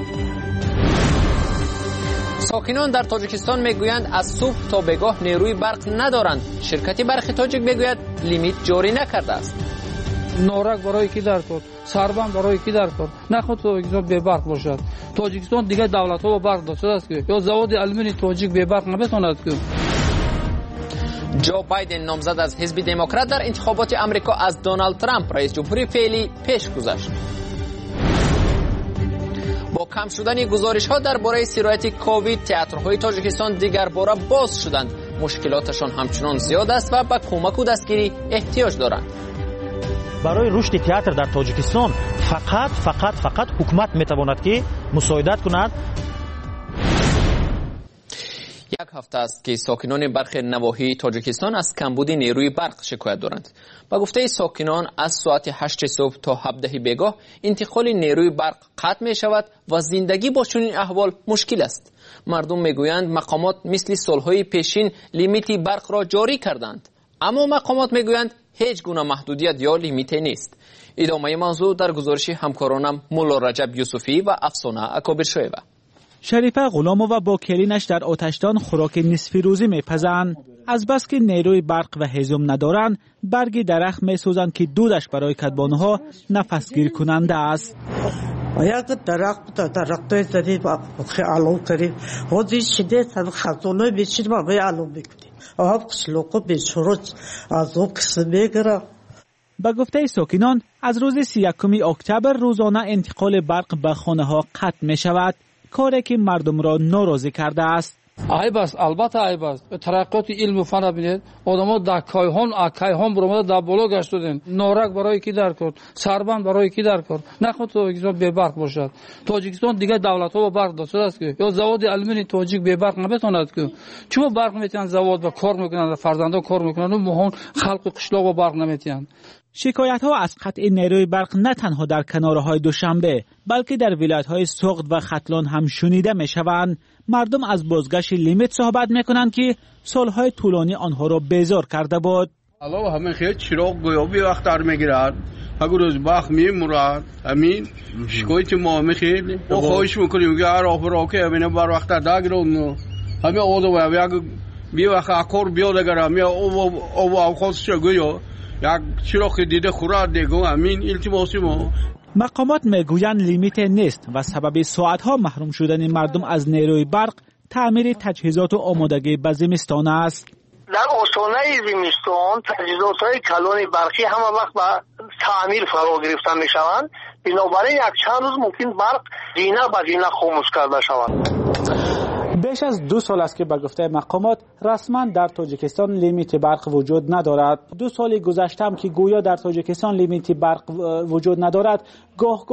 ساکنان در تاجیکستان میگویند از صبح تا بگاه نیروی برق ندارند. شرکت برق تاجیک میگوید لیمیت جاری نکرده است. نورک برای کی در کار، سربند برای کی در کار، نخود تاجیکستان بی برق باشد. تاجیکستان دیگه دولت ها با برق داشته است که یا زواد آلومینی تاجیک بی برق نمیتواند که. جو بایدن نامزد از حزب دموکرات در انتخابات آمریکا از دونالد ترامپ رئیس جمهوری فعلی پیش گذشت. با کم شدن گزارش ها درباره سرایت کووید، تئاترهای تاجیکستان دیگر باره باز شدند. مشکلاتشان همچنان زیاد است و به کمک و دستگیری احتیاج دارند. برای رشد تئاتر در تاجیکستان فقط حکومت میتواند که مساعدت کند. یک هفته است که ساکنان برخی نواحی تاجیکستان از کمبود نیروی برق شکایت دارند. با گفته ساکنان از ساعت 8 صبح تا 17 بگاه انتقال نیروی برق قطع می شود و زندگی با چنین احوال مشکل است. مردم میگویند مقامات مثل سالهای پیشین لیمیت برق را جاری کردند، اما مقامات میگویند هیچ گونه محدودیت یا لیمیت نیست. ادامه موضوع در گزارش همکارانم مولا رجب یوسفی و افسانه اکابر شویوه. شریفه غلامووا با کلینش در آتشدان خوراک نصف روزی میپزند. از بس که نیروی برق و هیزم ندارند، برگ درخت میسوزند که دودش برای کدبانها نفسگیر کننده است. یک درخت زدید علوم کردیم وزی شدید خزانه بیشتر ما به علوم میکنیم آب کسلوکو بیشتر از او کس میگره. با گفته ساکنان از روز 31 اکتبر روزانه انتقال برق به خانه ها قطع می شود، کاری که مردم را ناراضی کرده است. عیب است، البته عیب است. ترقیات علم و فن ببینید، آدم‌ها در کایهان برآمده در بالا گشتند. نورک برای کی در کار، سربند برای کی در کار، نخود تاجیکستان بی برق باشد. تاجیکستان دیگه دولت ها با برق داشته است که یا زواد آلومینی تاجیک بی برق نمیتواند که. چون برق میتونن زواد و کار میکنن، فرزندا کار میکنن و مهون خلق قشلاق با برق نمیتونن. شکایت ها از قطع نیروی برق نه تنها در کنارهای دوشنبه بلکه در ولایت های سوغد و ختلان هم شنیده می شوند. مردم از بازگشت لیمیت صحبت می کنند که سالهای طولانی آنها را بیزار کرده بود. علاوه همه خیلی چراغ گیابی وقت در می گیرد، اگر روز بخ می مرد همین شکایت ما همه خیلی و خواهش میکنیم که هر آفرا که همینه بر وقت در گیرم همه آدم یک بی وقت اکار بیاد اگر همه او خواستش گویا یک چراغ دیده خورد دیگه همین التماسی ما. مقامات میگویند لیمیت نیست و سبب ساعتها محروم شدن مردم از نیروی برق تعمیر تجهیزات و آمادگی به زمستان است. در آستانه زمستان تجهیزات‌های کلان برقی همه وقت به تعمیر فرا گرفته میشوند، بنابراین یک چند روز ممکن برق زینه به زینه خاموش کرده شود. بیش از 2 سال است که به گفته مقامات رسما در تاجیکستان لیمیت برق وجود ندارد. 2 سال گذشته هم که گویا در تاجیکستان لیمیت برق وجود ندارد، گاه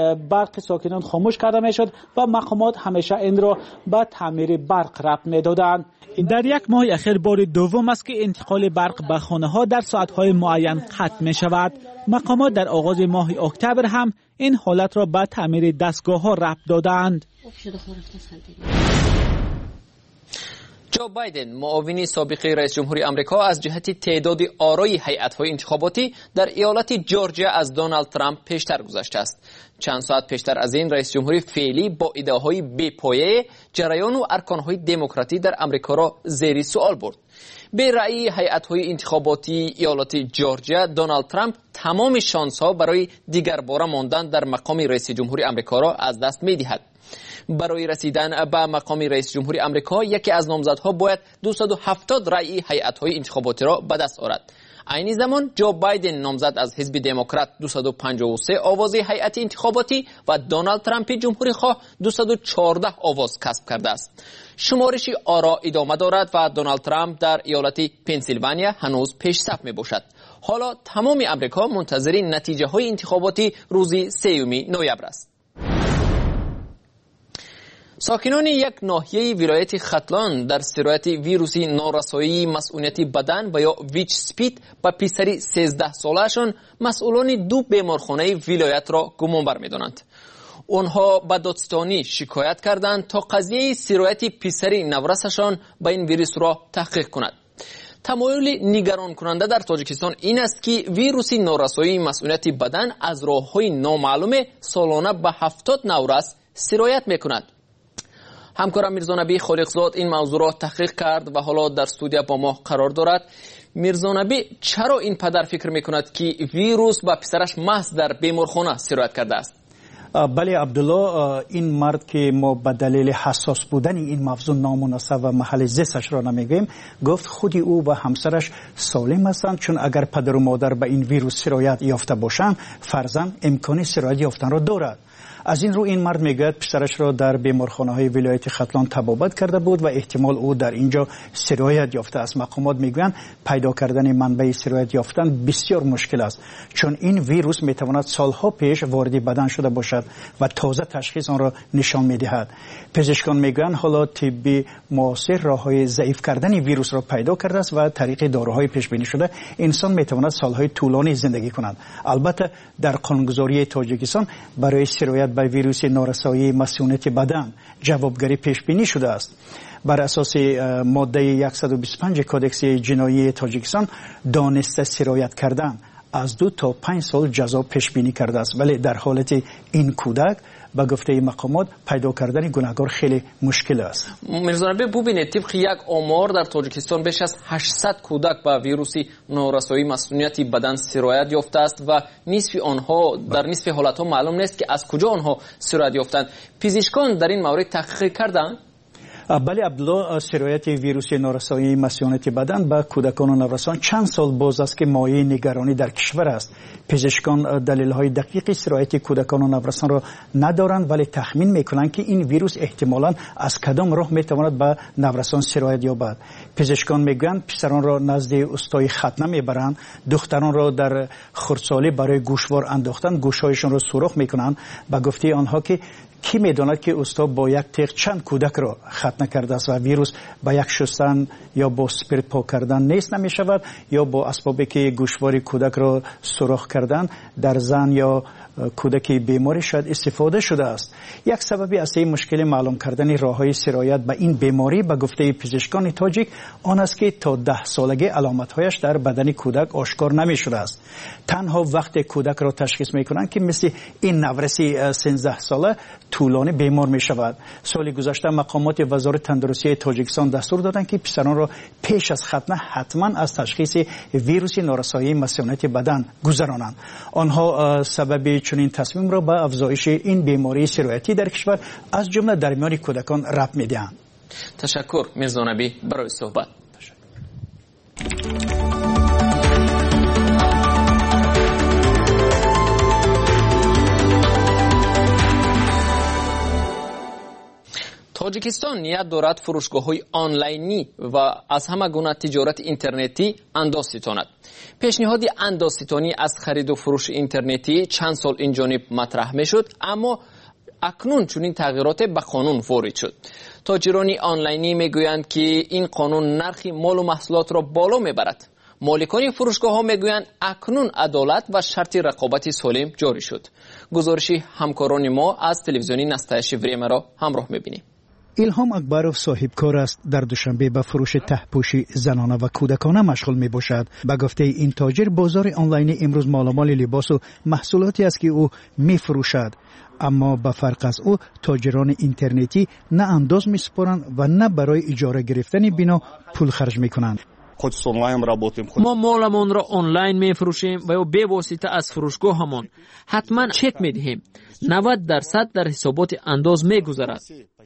برق ساکنان خاموش کرده میشد و مقامات همیشه این را به تعمیر برق ربط میدادند. در یک ماه اخیر بار دوم است که انتقال برق به خانه ها در ساعت های معین قطع می شود. مقامات در آغاز ماه اکتبر هم این حالت را به تعمیر دستگاه ها ربط دادند. جو بایدن معاون سابق رئیس جمهوری آمریکا از جهت تعداد آرای هیئت‌های انتخاباتی در ایالت جورجیا از دونالد ترامپ پیشتر گذشته است. چند ساعت پیشتر از این رئیس جمهوری فعلی با ایده‌های بی‌پایه جریان و ارکان‌های دموکراتی در آمریکا را زیر سوال برد. به رأی هیئت‌های انتخاباتی ایالت جورجیا، دونالد ترامپ تمام شانس‌ها برای دیگر بار ماندن در مقام رئیس جمهوری آمریکا را از دست می‌دهد. برای رسیدن به مقام رئیس جمهوری آمریکا یکی از نامزدها باید 270 رأی هیئت‌های انتخاباتی را به دست آورد. این زمان جو بایدن نامزد از حزب دموکرات 253 آواز هیئت انتخاباتی و دونالد ترامپ جمهوری خواه 214 آواز کسب کرده است. شمارش آرا ادامه دارد و دونالد ترامپ در ایالت پنسیلوانیا هنوز پیش صف می باشد. حالا تمام آمریکا منتظر نتیجه های انتخاباتی روز 3 نوامبر است. ساکنان یک ناحیه ولایت ختلان در سرایت ویروسی نارسایی مسئولیت بدن و یا ویچ سپید به پسری 13 ساله‌شان مسئولان 2 بیمارخانه ولایت را گمانبر می‌دانند. آنها به دادستانی شکایت کردند تا قضیه سرایت پسری نورسشان به این ویروس را تحقیق کند. تمایل نگران کننده در تاجیکستان این است که ویروسی نارسایی مسئولیت بدن از راه‌های نامعلوم سالانه به 70 نورس سرایت می‌کند. همکارم میرزا نبی خالقزاد این موضوع را تحقیق کرد و حالا در استودیو با ما قرار دارد. میرزا نبی، چرا این پدر فکر میکند که ویروس با پسرش محض در بیمارخانه سرایت کرده است؟ بله عبدالله، این مرد که ما به دلیل حساس بودن این موضوع نامناسب و محل زیستش را نمیگوییم، گفت خودی او و همسرش سالم هستند، چون اگر پدر و مادر به این ویروس سرایت یافته باشند فرزند امکان سرایت یافتن را دارد. از این رو این مرد میگوید پسرش را در بیمارخانه های ولایت ختلان تبابت کرده بود و احتمال او در اینجا سرایت یافته است. مقامات میگویند پیدا کردن منبع سرایت یافتن بسیار مشکل است، چون این ویروس میتواند سالها پیش وارد بدن شده باشد و تازه تشخیص آن را نشان میدهد. پزشکان میگویند حالا طب معاصر راههای ضعیف کردن ویروس را پیدا کرده است و طریق داروهای پیش بینی شده انسان میتواند سالهای طولانی زندگی کند. البته در قانونگذاری تاجیکستان برای سرایت به ویروس نارسایی مسئولیت بدن جوابگری پیش بینی شده است. بر اساس ماده 125 کدکس جنایی تاجیکستان دانسته سرایت کردن از 2 تا 5 سال جزا پیش بینی کرده است، ولی در حالت این کودک به گفته مقامات پیدا کردن گناهکار خیلی مشکل است. میرزا نبی، ببینید طبق یک آمار در تاجیکستان بیش از 800 کودک با ویروسی نارسایی مسئولیت بدن سرایت یافته است و نصف آنها در نصف حالتها معلوم نیست که از کجا آنها سرایت یافتند. پزشکان در این مورد تحقیق کردند؟ بله عبدالله، سرایت ویروس نارسایی مسئولیت بدن به کودکان و نوجوانان چند سال باز است که مایه نگرانی در کشور است. پزشکان دلیل‌های دقیق سرایت کودکان و نوجوانان را ندارند، ولی تخمین می‌کنند که این ویروس احتمالاً از کدام راه می‌تواند به نوجوانان سرایت یابد. پزشکان می‌گویند پسران را نزد استای ختنه می‌برند، دختران را در خردسالی برای گوشوار انداختن گوش‌هایشان را سوراخ می‌کنند. به گفته آنها که کی میداند که استاد با یک تیغ چند کودک را ختنه کرده است و ویروس با یک شستن یا با اسپریت پاک کردن نیست نمی شود یا با اسبابی که گوشوار کودک را سوراخ کردن در زن یا کودک بیماری شاید استفاده شده است. یک سببی از این مشکل معلوم کردن راههای سرایت به این بیماری به گفته پزشکان تاجیک آن است که تا 10 سالگی علامت‌هایش در بدن کودک آشکار نمی شده است. تنها وقت کودک را تشخیص می کنند که مثل این نورسی 13 ساله طولانی بیمار می شود. سال گذشته مقامات وزارت تندرستی تاجیکستان دستور دادند که پسران را پیش از ختنه حتما از تشخیص ویروس نارسایی مسئولیت بدن گذرانند. آنها سبب چنین تصمیم را به افزایش این بیماری سرایتی در کشور از جمله در میان کودکان ربط می‌دهند. تشکر میرزا نبی برای صحبت. تاجیکستان نیت دارد فروشگاه‌های آنلاینی و از همه گونه تجارت اینترنتی اندازستاند. پیشنهاد اندازستانی از خرید و فروش اینترنتی چند سال این جانب مطرح می‌شد، اما اکنون چنین تغییرات به قانون وارد شد. تاجران آنلاینی میگویند که این قانون نرخ مال و محصولات را بالا میبرد. مالکان فروشگاه‌ها میگویند اکنون عدالت و شرط رقابت سالم جاری شد. گزارشی همکاران ما از تلویزیونی نستایش وریم را همراه می‌بینیم. الهام اکبرов صاحبکار است. در دوشنبه به فروش ته‌پوشی زنانه و کودکانه مشغول می باشد. به گفته این تاجر بازار آنلاین امروز مالامال لباس و محصولاتی است که او می فروشد. اما به فرق از او تاجران اینترنتی نه انداز می سپارند و نه برای اجاره گرفتن بنا پول خرج می کنند. ما مالمان را آنلاین می فروشیم و یا به واسطه از فروشگاهمان حتما چک می دهیم. 90% در حسابات انداز می گذرد.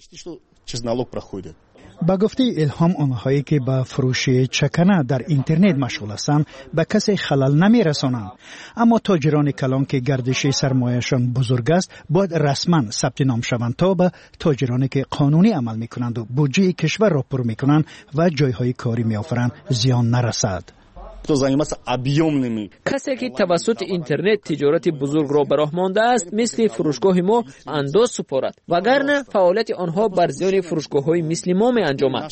با گفته الهام آنهایی که به فروش چکنه در اینترنت مشغول هستند به کسی خلل نمی رسانند. اما تاجران کلان که گردش سرمایه‌شان بزرگ است باید رسما ثبت نام شوند تا به تاجرانی که قانونی عمل می کنند و بودجه کشور را پر می کنند و جایهای کاری می آفرند زیان نرسد. کسی که توسط اینترنت تجارت بزرگ را به راه مانده است مثل فروشگاه ما انداز سپارد وگرنه فعالیت آنها بر زیان فروشگاه‌های مثل ما می انجامد.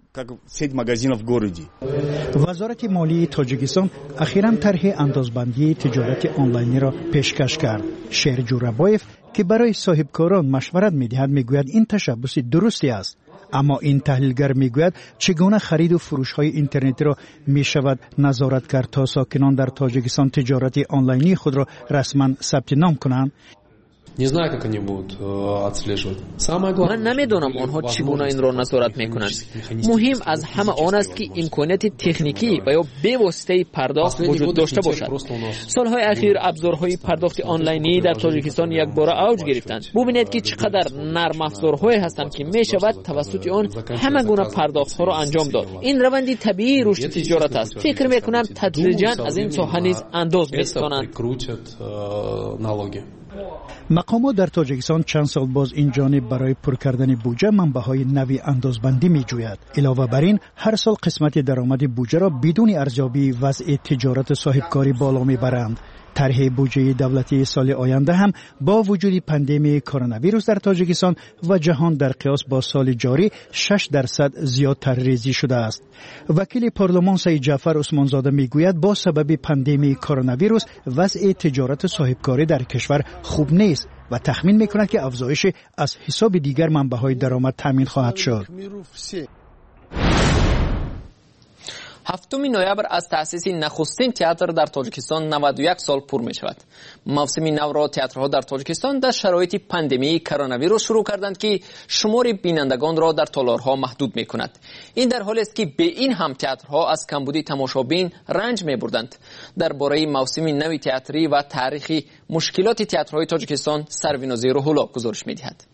وزارت مالی تاجیکستان اخیراً طرح اندازبندی تجارت آنلاینی را پیشکش کرد. شهر جورابایف که برای صاحبکاران مشورت می‌دهد میگوید این تشبث درستی است. اما این تحلیلگر میگوید چگونه خرید و فروش های اینترنتی را می شود نظارت کرد تا ساکنان در تاجیکستان تجارت آنلاینی خود را رسما ثبت نام کنند. من نمیدونم آنها چگونه این را نظارت میکنند. مهم از همه آن است که امکانات تکنیکی و یا به واسطه پرداخت وجود داشته باشد. سالهای اخیر ابزارهای پرداخت آنلاینی در تاجیکستان یک بار اوج گرفتند. ببینید که چقدر نرم افزارهایی هستند که می شود توسط آن همه گونه پرداخت ها را انجام داد. این روند طبیعی رشد تجارت است. فکر میکنم تدریجا از این ساحه نیز انداز می‌کنند. مقامات در تاجیکستان چند سال باز این جانب برای پر کردن بودجه منبع‌های نوی اندازبندی می‌جوید. علاوه بر این هر سال قسمت درآمد بودجه را بدون ارزیابی وضع تجارت صاحبکاری بالا می‌برند. طرح بودجه دولتی سال آینده هم با وجود پاندمی کرونا ویروس در تاجیکستان و جهان در قیاس با سال جاری 6% زیادتر ریزی شده است. وکیل پارلمان سید جعفر عثمانزاده میگوید با سبب پاندمی کرونا ویروس وضع تجارت صاحبکاری در کشور خوب نیست و تخمین میکند که افزایش از حساب دیگر منبع‌های درآمد تامین خواهد شد. 7 نوامبر از تأسیس نخستین تئاتر در تاجیکستان 91 سال پر می شود. موسم نو را تئاترها در تاجیکستان در شرایط پاندمی کرونا ویروس شروع کردند که شمار بینندگان را در تالارها محدود می کند. این در حالی است که به این هم تئاترها از کمبودی تماشابین رنج می بردند. درباره موسم نو تئاتری و تاریخی مشکلات تئاترهای تاجیکستان سروینازی روح‌الله گزارش می دهد.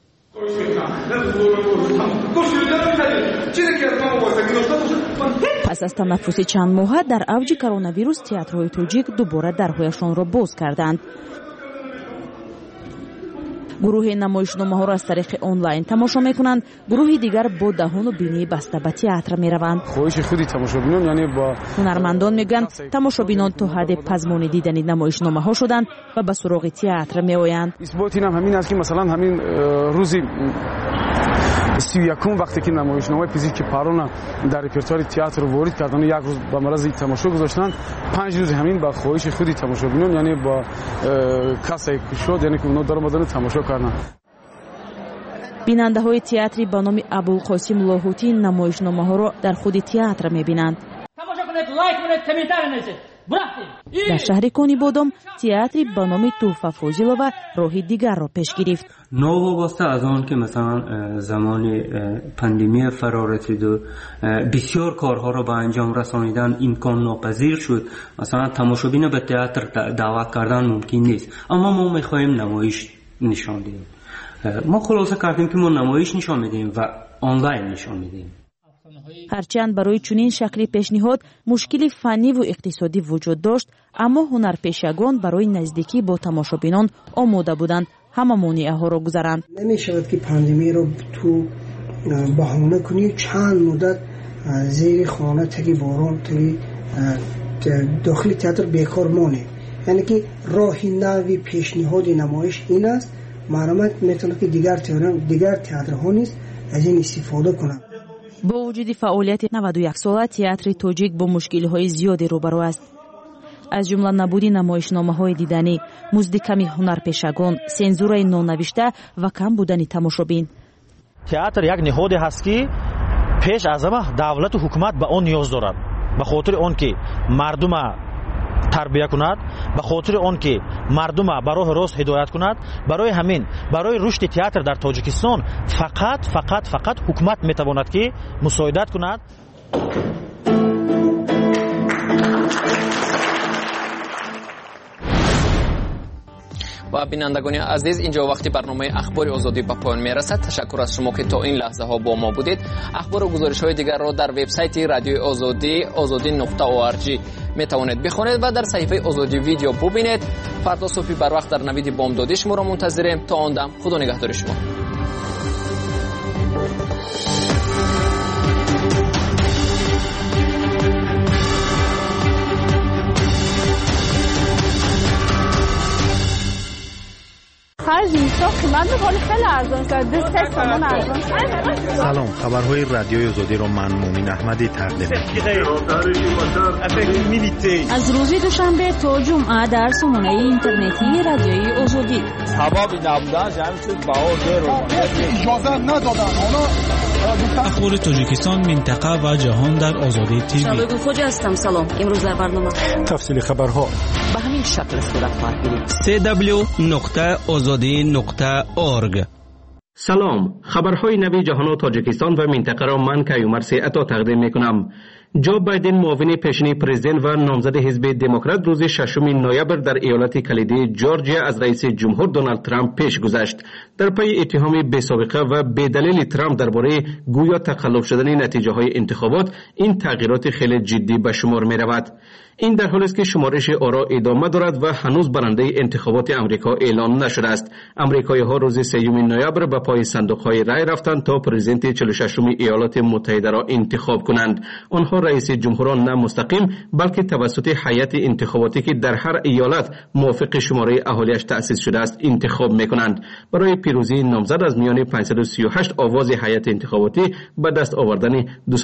پس از تنفس چند ماه در اوج کرونا ویروس تئاترهای تاجیک دوباره درهایشان را باز کردند. گروه نمایشنامه‌ها را از طریق آنلاین تماشا می‌کنند. گروه دیگر با دهان و بینی بسته به تئاتر می‌روند. خواهش خودی تماشابینان یعنی با هنرمندان میگن تماشابینان تا حد پزمانی دیدن نمایشنامه‌ها شدند و به سراغ تئاتر می‌آیند. اثبات این هم همین است که مثلا همین روزی 31 وقتی که نمایشنامه پزشکی پارون در رپرتوار تئاتر وارد کردن یک روز به مرز تماشا گذاشتن 5 روز همین با خواهش خودی تماشابینان یعنی با کسایی که شد یعنی که اونا در اومدن تماشا کردن. بیننده های تئاتری به نام ابوالقاسم لاهوتی نمایشنامه ها را در خود تئاتر می‌بینند. تماشا کنید، لایک کنید، کامنتار بنویسید. در شهر کنی بادام تئاتری به نام توفه فاضلова راه دیگر را پیش گرفت. نوابسته از آن که مثلا زمان پاندمی فرا رسید و بسیار کارها را به انجام رسانیدن امکان ناپذیر شد، مثلا تماشابین به تئاتر دعوت کردن ممکن نیست، اما ما میخواهیم نمایش نشان بدیم. ما خلاصه کردیم که ما نمایش نشان میدیم و آنلاین نشان میدیم. هرچند برای چنین شکلی پیشنهاد مشکلی فنی و اقتصادی وجود داشت، اما هنرپیشگان برای نزدیکی با تماشابینان آماده بودند همه مانعه ها را گذراند. نمی‌شود که پاندمی رو تو بهانه کنی چند مدت زیر خانه تگی باران تگی داخل تئاتر بیکار مانه. یعنی که راه نوی پیشنهاد نمایش این است. معلومات میتونه که دیگر تئاترها نیست از این استفاده کنند. با وجود فعالیت 91 ساله تئاتر تاجیک با مشکل‌های زیادی روبرو است. از جمله نبودی نمایشنامه‌های دیدنی، مزد کمی هنرپیشگان، سانسورای نونوشته و کم بودن تماشابین. театр як ниҳоде ҳаст ки пеш аз ҳама давлату ҳукумат ба он ниёз дорад, ба хотири он ки мардума тарбия кунад, ба хотири он ки мардума ба роҳи рост ҳидоят кунад. барои ҳамин барои рушди театр дар Тоҷикистон фақат ҳукумат метавонад ки мусоидат кунад. و بینندگان عزیز، اینجا وقتی برنامه اخبار آزادی به پایان میرسد. تشکر از شما که تا این لحظه ها با ما بودید. اخبار و گزارش های دیگر را در وبسایت رادیوی آزادی azadi.org میتوانید بخوانید و در صفحه آزادی ویدیو ببینید. فردا صبح بر وقت در نوید بامدادی شما را منتظریم. تا آن دم خدا نگهدار شما. سلام، خبرهای رادیوی آزادی را من مومن احمدی تقدیم می‌کنم. از روز دوشنبه تا جمعه در سامانه اینترنتی رادیوی آزادی. سبب نبودن جمعی شد باور رو اجازه ندادن. اخبار تاجیکستان، منطقه و جهان در آزادی تیوی. شباب خوش هستم. سلام. امروز در برنامه تفصیل خبرها به همین شکل صورت خواهد بود. www.azadi.org. سلام، خبرهای نوی جهان و تاجیکستان و منطقه را من کیومرث عطا تقدیم میکنم. جو بایدن معاون پیشین پرزیدنت و نامزد حزب دموکرات روز 6 نوامبر در ایالت کلیدی جورجیا از رئیس جمهور دونالد ترامپ پیش گذشت. در پی اتهام بی‌سابقه و بی‌دلیل ترامپ درباره گویا تخلف شدن نتیجه های انتخابات، این تغییرات خیلی جدی به شمار می رود. این در حالی است که شمارش آرا ادامه دارد و هنوز برنده انتخابات امریکا اعلام نشده است. امریکایی‌ها روز 3 نوامبر به پای صندوق‌های رای رفتند تا پرزیدنت 46 ایالات متحده را انتخاب کنند. آنها رئیس جمهوران نه مستقیم بلکه توسط هیئت انتخاباتی که در هر ایالت موافق شماره اهالیش تأسیس شده است انتخاب می‌کنند. برای پیروزی نامزد از میان 538 آواز هیئت انتخاباتی به دست آوردن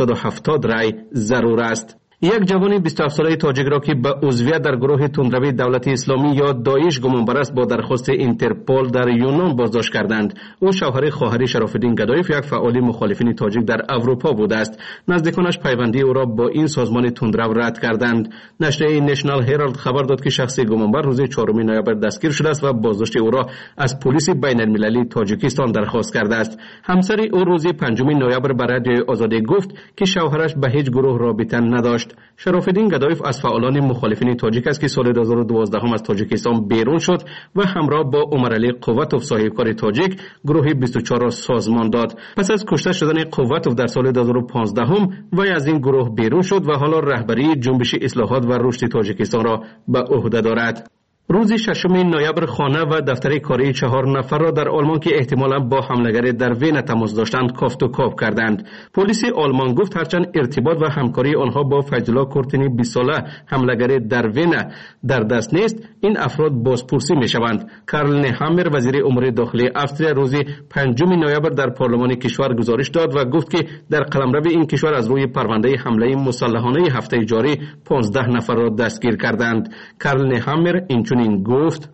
270 رای ضرور است. یک جوان 27 ساله تاجیک را که به عضویت در گروه تندروی دولت اسلامی یا داعش گمانبر است با درخواست اینترپل در یونان بازداشت کردند. او شوهر خواهر شراف‌الدین گدایف، یک فعال مخالفین تاجیک در اروپا بوده است. نزدیکانش پیوندی او را با این سازمان تندرو رد کردند. نشریه نشنال هرالد خبر داد که شخص گمانبر روز 4 نوامبر دستگیر شده است و بازداشت او را از پلیس بین‌المللی تاجیکستان درخواست کرده است. همسر او روز 5 نوامبر به رادیوی آزادی گفت که شوهرش به هیچ گروه رابطه نداشت. شراف‌الدین گدایف از فعالان مخالفین تاجیک است که سال 2012 از تاجیکستان بیرون شد و همراه با عمرعلی قوتوف صاحبکار تاجیک گروه 24 را سازمان داد. پس از کشته شدن قوتوف در سال 2015 وی از این گروه بیرون شد و حالا رهبری جنبش اصلاحات و رشد تاجیکستان را به عهده دارد. روز 6 نوامبر خانه و دفتر کاری 4 نفر را در آلمان که احتمالاً با حملگر در وین تماس داشتند کافت و کاو کردند. پلیس آلمان گفت هرچند ارتباط و همکاری آنها با فیض‌الله کورتینی 20 ساله حملگر در وین در دست نیست، این افراد بازپرسی می‌شوند. کارل نهامر وزیر امور داخلی استریا روز 5 نوامبر در پارلمان کشور گزارش داد و گفت که در قلمرو این کشور از روی پرونده حمله مسلحانه هفته جاری 15 نفر را دستگیر کردند. کارل نهامر این گفت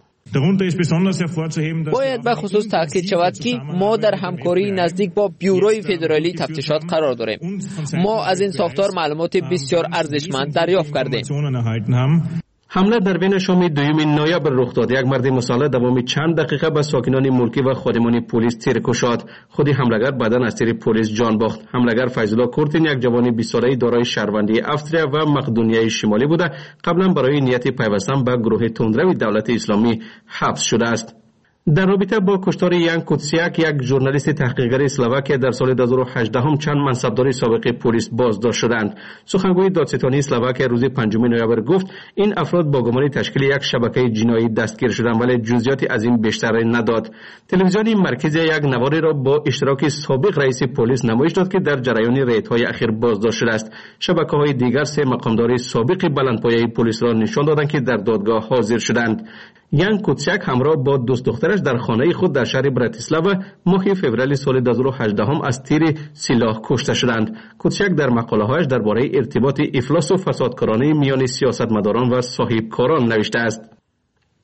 باید به خصوص تاکید شود که ما در همکاری نزدیک با بیوروی فدرالی تفتیشات قرار داریم. ما از این ساختار معلومات بسیار ارزشمند دریافت کردیم. حمله در وین شام 2 نوامبر رخ داد. یک مرد مسلح دوام چند دقیقه به ساکنان ملکی و خادمان پلیس تیر کشاد. خود حملگر بعداً از تیر پلیس جان باخت. حملگر فیض‌الله کورتین یک جوان 20 ساله دارای شهروندی استریا و مقدونیای شمالی بوده. قبلا برای نیت پیوستن به گروه تندروی دولت اسلامی حبس شده است. در رابطه با کشتار یان کوتسیاک، یک ژورنالیست تحقیقگر اسلواکی در سال 2018 چند منصبدار سابق پلیس بازداشت شدند. سخنگوی دادستانی اسلواکی روز 5 نوامبر گفت این افراد با گمان تشکیل یک شبکه جنایی دستگیر شدند ولی جزئیاتی از این بیشتر نداد. تلویزیون مرکزی یک نواری را با اشتراک سابق رئیس پلیس نمایش داد که در جریان ریدهای اخیر بازداشت شده است. شبکه‌های دیگر 3 مقامدار سابق بلندپایه پلیس را نشان دادند که در دادگاه حاضر شدند. یان کوتسیاک همراه با دوست دخترش در خانه خود در شهر براتیسلاوا ماه فوریه سال 2018 از تیر سلاح کشته شدند. کوتسیاک در مقاله‌هایش درباره ارتباط افلاس و فسادکارانه میان سیاستمداران و صاحبکاران نوشته است.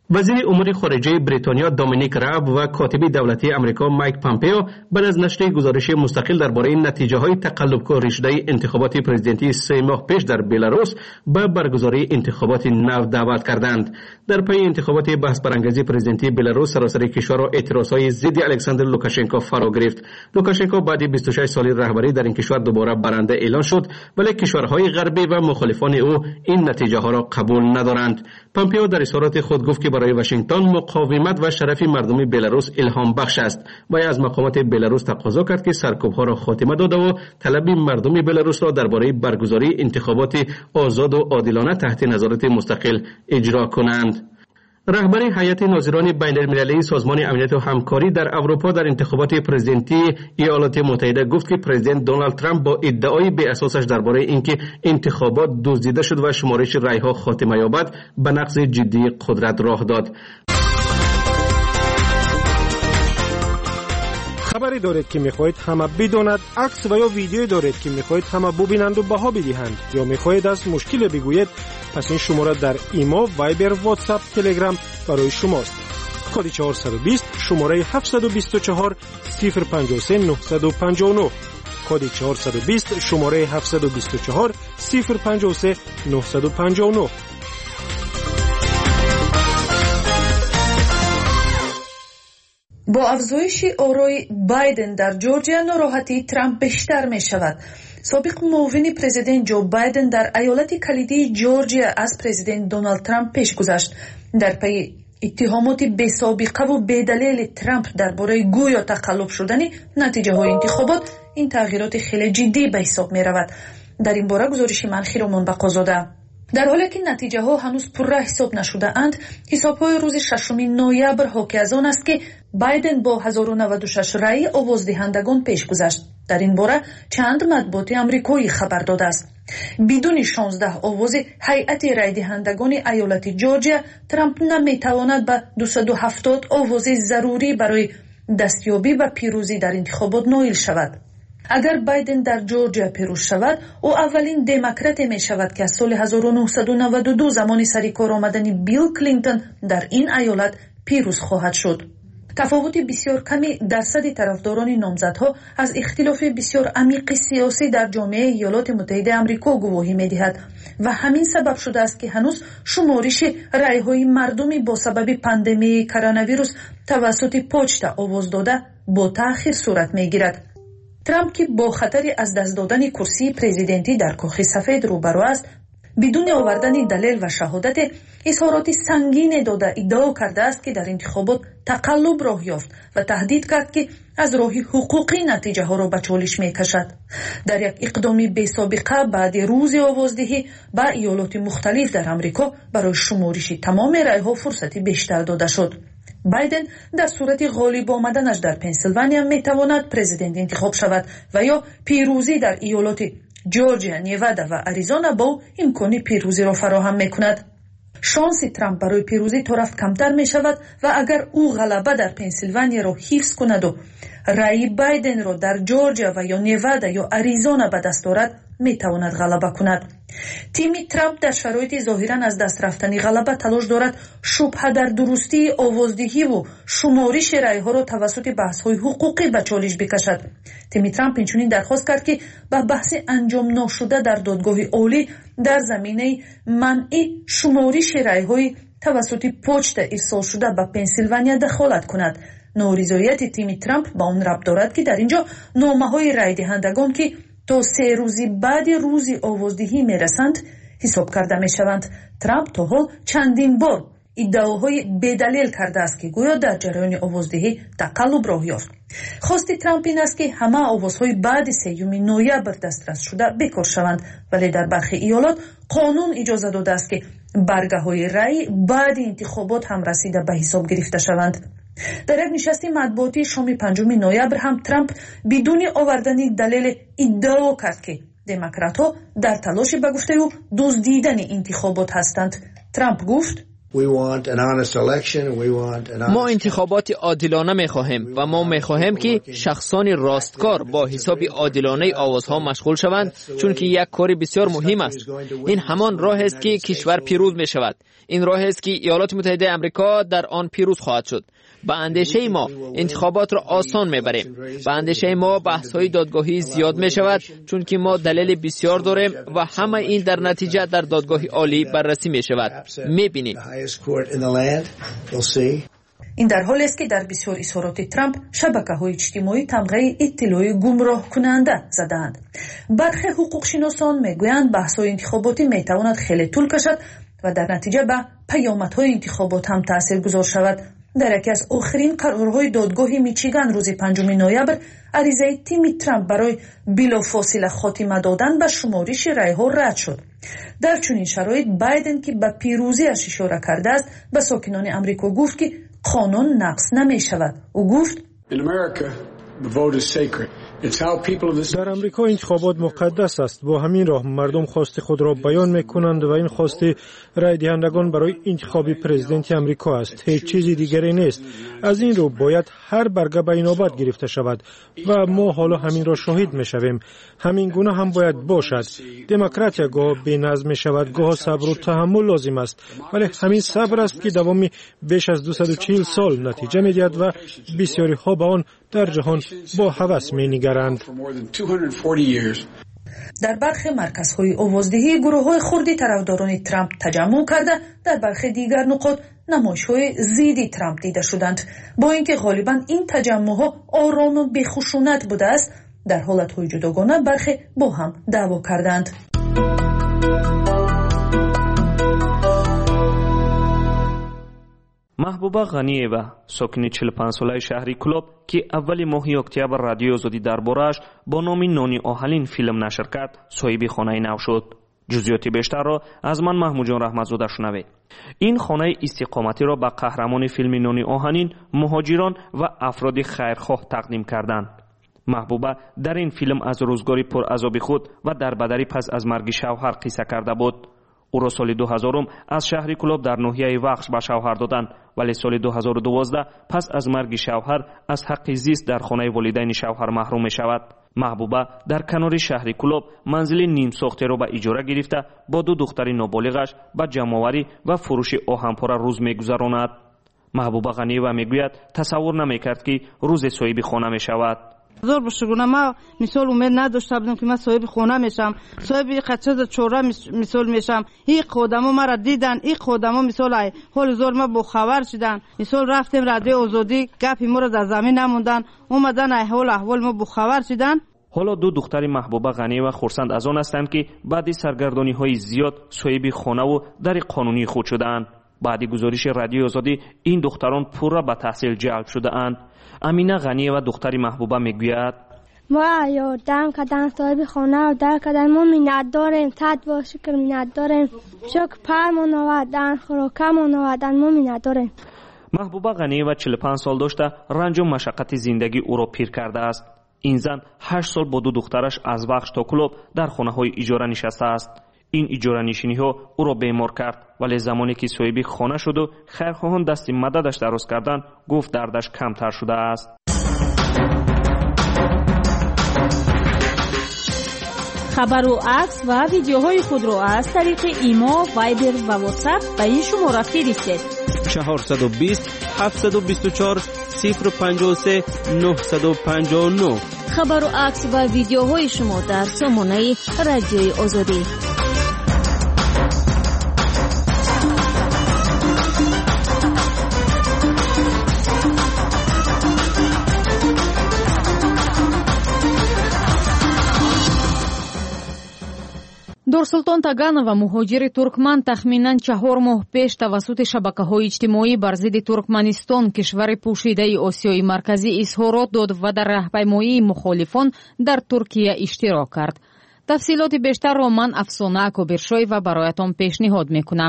وزیر امور خارجه بریتانیا دومینیک راب و کاتب دولتی امریکا مایک پامپیو بعد از نشر گزارش مستقل درباره نتیجه های تقلب‌کاری شده انتخابات پرزیدنتی 3 ماه پیش در بلاروس به برگزاری انتخابات نو دعوت کردند. در پی انتخابات بحث برانگیز پرزیدنتی بلاروس سراسر کشور را اعتراضهای ضد الکساندر لوکاشنکو فرا گرفت. لوکاشنکو بعد 26 سال رهبری در این کشور دوباره برنده اعلان شد، ولی کشورهای غربی و مخالفان او این نتیجه ها را قبول ندارند. پامپیو در اظهارات خود گفت که برای واشنگتن مقاومت و شرف مردم بلاروس الهام بخش است و از مقامات بلاروس تقاضا کرد که سرکوب‌ها را خاتمه داده و طلب مردم بلاروس را درباره برگزاری انتخابات آزاد و عادلانه تحت نظارت مستقل اجرا کنند. رهبر هیئت ناظران بین‌المللی سازمان امنیت و همکاری در اروپا در انتخابات پرزیدنتی ایالات متحده گفت که پرزیدنت دونالد ترامپ با ادعای بی اساسش درباره اینکه انتخابات دزدیده شد و شمارش رأی‌ها خاتمه یابد به نقض جدی قدرت راه داد. خبری دارید که میخواهید همه بداند، عکس و یا ویدیو دارید که میخواهید همه ببینند و بها بدهند، یا میخواهید از مشکل بگویید، پس این شماره در ایما، وایبر، واتساپ، تلگرام برای شماست. کد 420 شماره 724 053 959. کد 420 شماره 724 053 959. با افزایش آرای بایدن در جورجیا ناراحتی ترامپ بیشتر می شود. سابق معاون پرزیدنت جو بایدن در ایالت کلیدی جورجیا از پرزیدنت دونالد ترامپ پیش گذشت. در پی اتهامات بی سابقه و بی دلیل ترامپ درباره گویا تقلب شدن نتیجه های انتخابات، این تغییرات خیلی جدی به حساب می رود. در این باره گزارش منخی را منبقا زاده. در حالی که نتیجه ها هنوز پرره حساب نشده اند، حساب های روز 6 نوامبر حاکی از آن است که بایدن با 1096 رأی آوازدهندگان پیش گذشت. در این باره چند مطبوعات آمریکایی خبر داده است. بدون 16 آواز هیئت رأی دهندگان ایالت جورجیا، ترامپ نمیتواند به 270 آواز ضروری برای دستیابی به پیروزی در انتخابات نائل شود. اگر بایدن در جورجیا پیروز شود، او اولین دموکرات می شود که از سال 1992 زمان سرکار آمدن بیل کلینتون در این ایالت پیروز خواهد شد. تفاوت بسیار کمی درصد طرفداران نامزدها از اختلاف بسیار عمیق سیاسی در جامعه ایالات متحده آمریکا گواهی می‌دهد و همین سبب شده است که هنوز شمارش رأی‌های مردمی با سبب پاندمی کرونا ویروس توسط پست آواز داده با تأخیر صورت می‌گیرد. ترامپ که با خطر از دست دادن کرسی پرزیدنتی در کاخ سفید روبرو است، بدون آوردن دلیل و شهادت اظهارات سنگین داده ادعا کرده است که در انتخابات تقلب راه یافت و تهدید کرد که از راه حقوقی نتیجه ها را به چالش می کشد. در یک اقدام بی سابقه بعد روز آوازدهی به ایالات مختلف در آمریکا برای شمارش تمام رای ها فرصتی بیشتر داده شد. بایدن در صورت غالب آمدنش در پنسیلوانیا می تواند پرزیدنت انتخاب شود و یا پیروزی در ایالات جورجیا، نیوادا و اریزونا با امکان پیروزی را فراهم می کند. شانس ترامپ برای پیروزی تا رفت کمتر می شود و اگر او غلبه در پنسیلوانیا را حفظ کند و رای بایدن را در جورجیا و یا نیوادا یا اریزونا به دست آورد، می تواند غلبه کند. تیم ترامپ در شرایط ظاهرا از دست رفتن غلبه تلاش دارد شبهه در درستی آوازدهی و شمارش رای ها را توسط بحث های حقوقی به چالش بکشد. تیم ترامپ اینچنین درخواست کرد که به بحث انجام نشده در دادگاه عالی در زمینه منع شمارش رای های توسط پست ارسال شده به پنسیلوانیا دخالت کند. نارضایت تیم ترامپ با آن ربط دارد که در اینجا نامه های رای دهندگان که تا 3 روزی بعد روز آوازدهی میرسند حساب کرده میشوند. ترامپ تا حال چندین بار ادعاهای بی‌دلیل کرده است که گویا در جریان آوازدهی تقلب راه یافت. خواست ترامپ این است که همه آوازهای بعد 3 نوامبر دسترس شده بکار شوند، ولی در برخی ایالات قانون اجازه داده است که برگه های رای بعد انتخابات هم رسیده به حساب گرفته شوند. در یک نشست مطبوعاتی شام 5 نوامبر هم ترامپ بدون آوردن دلیل ادعا کرد که دموکرات‌ها در تلاش به گفته او دزدیدن انتخابات هستند. ترامپ گفت ما انتخابات عادلانه می‌خواهیم و ما می‌خواهیم که شخصان راستکار با حساب عادلانه آوازها مشغول شوند، چون که یک کار بسیار مهم است. این همان راه است که کشور پیروز می‌شود. این راه است که ایالات متحده آمریکا در آن پیروز خواهد شد. با اندیشه ما انتخابات را آسان میبریم. با اندیشه ما بحث‌های دادگاهی زیاد میشود، چون که ما دلیل بسیار داریم و همه این در نتیجه در دادگاه عالی بررسی میشود. میبینید. این در حالی است که در بسیار اظهارات ترامپ شبکه‌های اجتماعی تمغه اطلاع گمراه کننده زدند. برخی حقوقشناسان میگویند بحث‌های انتخاباتی میتواند خیلی طول کشد و در نتیجه به پیامدهای انتخابات هم تاثیرگذار شود. در یکی از آخرین قرارهای دادگاه میچیگان روز 5 نوامبر عریضه تیم ترامپ برای بلافاصله خاتمه دادن به شمارش رأی‌ها رد شد. در چنین شرایط بایدن که به پیروزیش اشاره کرده است به ساکنان امریکا گفت که قانون نقض نمی شود. او گفت در امریکا انتخابات مقدس است. با همین راه مردم خواست خود را بیان میکنند و این خواست رای دهندگان برای انتخاب پرزیدنت امریکا است. هیچ چیزی دیگری نیست. از این رو باید هر برگه به نوبت گرفته شود و ما حالا همین را شاهد میشویم. همین گونه هم باید باشد. دموکراتیا گاه بی‌نظم میشود، گاه صبر و تحمل لازم است، ولی همین صبر است که دوامی بیش از 240 سال نتیجه میدهد و بسیاری ها به آن در جهان با هوس می‌نگرند. در برخی مرکزهای آوازدهی گروه‌های خردی طرفداران ترامپ تجمع کرده، در برخی دیگر نقاط نمایش‌های ضد ترامپ دیده شدند. با اینکه غالباً این تجمع‌ها آرام و بی‌خشونت بوده است، در حالت‌های جداگانه برخی با هم دعوا کردند. محبوبه غنییوا ساکن 45 ساله شهری کلوب که اول ماه اکتبر رادیو آزادی درباره‌اش با نام نانی آهنین فیلم نشر کرد، صاحب خانه نو شد. جزئیات بیشتر را از من محمود جان رحمتزاده شنوید. این خانه استقامتی را به قهرمان فیلم نانی آهنین مهاجران و افراد خیرخواه تقدیم کردند. محبوبه در این فیلم از روزگاری پر عذاب خود و دربدری پس از مرگ شوهر قصه کرده بود. او را سال 2000 از شهر کلوب در ناحیه وخش به شوهر دادند، ولی سال 2012 پس از مرگ شوهر از حق زیست در خانه والدین شوهر محروم می شود. محبوبه در کنار شهر کلوب منزل نیم ساخته را به اجاره گرفته با 2 دختر نابالغش به جمع‌آوری و فروش آهن‌پاره روز می‌گذراند. محبوبه غنییوا میگوید تصور نمی‌کرد که روز صاحب خانه می‌شود. زور بشگونه ما مثال امید نداشته بودم که من صاحب خانه میشم، صاحب قچه چوره مثال میشم. این خودمو مرا دیدن، این خودمو مثال حال زور ما با خبر شدن. مثال رفتیم رادیو آزادی، گپی ما را در زمین نموندن، اومدن حال احوال ما با خبر شدن. حالا 2 دختر محبوبه غنییوا خرسند از آن هستند که بعد سرگردانی‌های زیاد صاحب خانه و در قانونی خود شدند. بعد گزارش رادیو آزادی این دختران پورا به تحصیل جلب شده اند. امینه غنییوا دختر محبوبه میگوید ما یادم کردن صاحب خانه و در کردن ما منت داریم، صد با شکر منت داریم، شکر پرمون آوردن، خوراکمون آوردن، ما منت داریم. محبوبه غنییوا 45 سال داشته، رنج و مشقت زندگی او را پیر کرده است. این زن 8 سال با 2 دخترش از وخش تا کلوب در خانه‌های اجاره نشسته است. این اجاره نشینی‌ها او را بیمار کرد، ولی زمانی که صاحب خانه شد و خیرخواهان دست مددش دراز کردند، گفت دردش کمتر شده است. خبر و عکس و ویدیوهای خود را از طریق ایما، وایبر و واتساپ به این شماره فرستید: 420 724 053 959. خبر و عکس و ویدیوهای شما در سامانه رادیوی آزادی. دورسултон Таганова, муҳоҷири туркман, тахминан 4 моҳ пеш тавассути шабакаҳои иҷтимоӣ бар зидди Туркманистон, кишвари пӯшидаи Осиёи марказӣ, изҳорот дод ва дар раҳпаймоии мухолифон дар Туркия иштирок кард. тафсилоти бештарро ман Афсона Акобиршоева бароятон пешниҳод мекунам.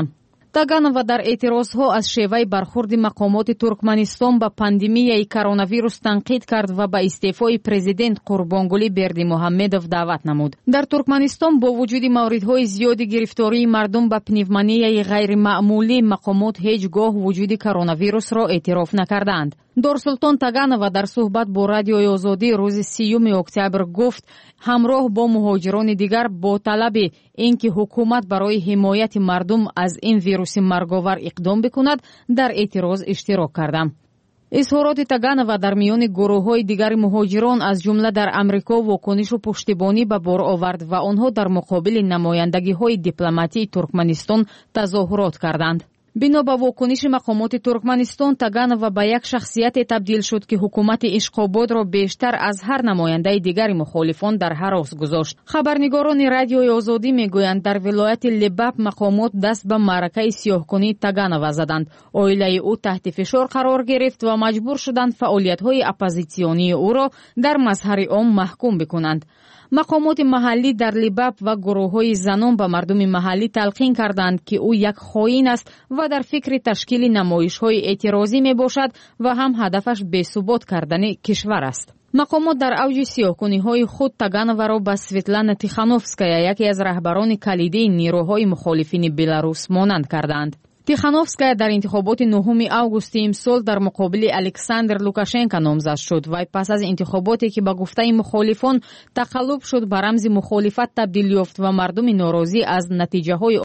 таганова дар эътирозҳо аз шеваи бархурди мақомоти туркманистон ба пандемияи коронавирус танқид кард ва ба истеъфои президент қурбонгулӣ бердимуҳаммедов даъват намуд. дар туркманистон бо вуҷуди мавридҳои зиёди гирифтории мардум ба пневмонияи ғайримаъмулӣ мақомот ҳеҷ гоҳ вуҷуди коронавирусро эътироф накардаанд. дорсултон таганова дар суҳбат бо радиои озодӣ рӯзи 30 октябр гуфт ҳамроҳ бо муҳоҷирони дигар бо талаби ин ки ҳукумат барои ҳимояти мардум аз ин вируси марговар иқдом бикунад дар эътироз иштирок кардам. изҳороти таганова дар миёни гурӯҳҳои дигари муҳоҷирон аз ҷумла дар амрико вокунишу пуштибонӣ ба бор овард ва онҳо дар муқобили намояндагиҳои дипломатии Туркманистон тазоҳурот карданд. бино ба вокуниши мақомоти Туркманистон, таганова ба як шахсияте табдил шуд ки ҳукумати ишқободро бештар аз ҳар намояндаи дигари мухолифон дар ҳарос гузошт. хабарнигорони радиои озодӣ мегӯянд, дар вилояти Лебаб мақомот даст ба маъракаи сиёҳкунии таганова заданд. оилаи ӯ таҳти фишор қарор гирифт ва маҷбур шуданд фаъолиятҳои оппозитсионии ӯро дар мазҳари ом маҳкум бикунанд. мақомоти маҳаллӣ дар Либаб ва гурӯҳҳои занон ба мардуми маҳаллӣ талқин карданд ки ӯ як хоин аст ва дар фикри ташкили намоишҳои эътирозӣ мебошад ва ҳам ҳадафаш бесубот кардани кишвар аст. мақомот дар авҷи сиёҳкуниҳои худ Тагановаро ба Светлана Тихановская, яке аз раҳбарони калидии нерӯҳои мухолифини Беларус, монанд карданд. Тихановская дар интихоботи 9 августи имсол дар муқобили Александр Лукашенко номзад шуд. вай пас аз интихоботе ки ба гуфтаи мухолифон тақаллуб шуд, ба рамзи мухолифат табдил ёфт ва мардуми норозӣ аз натиҷаҳои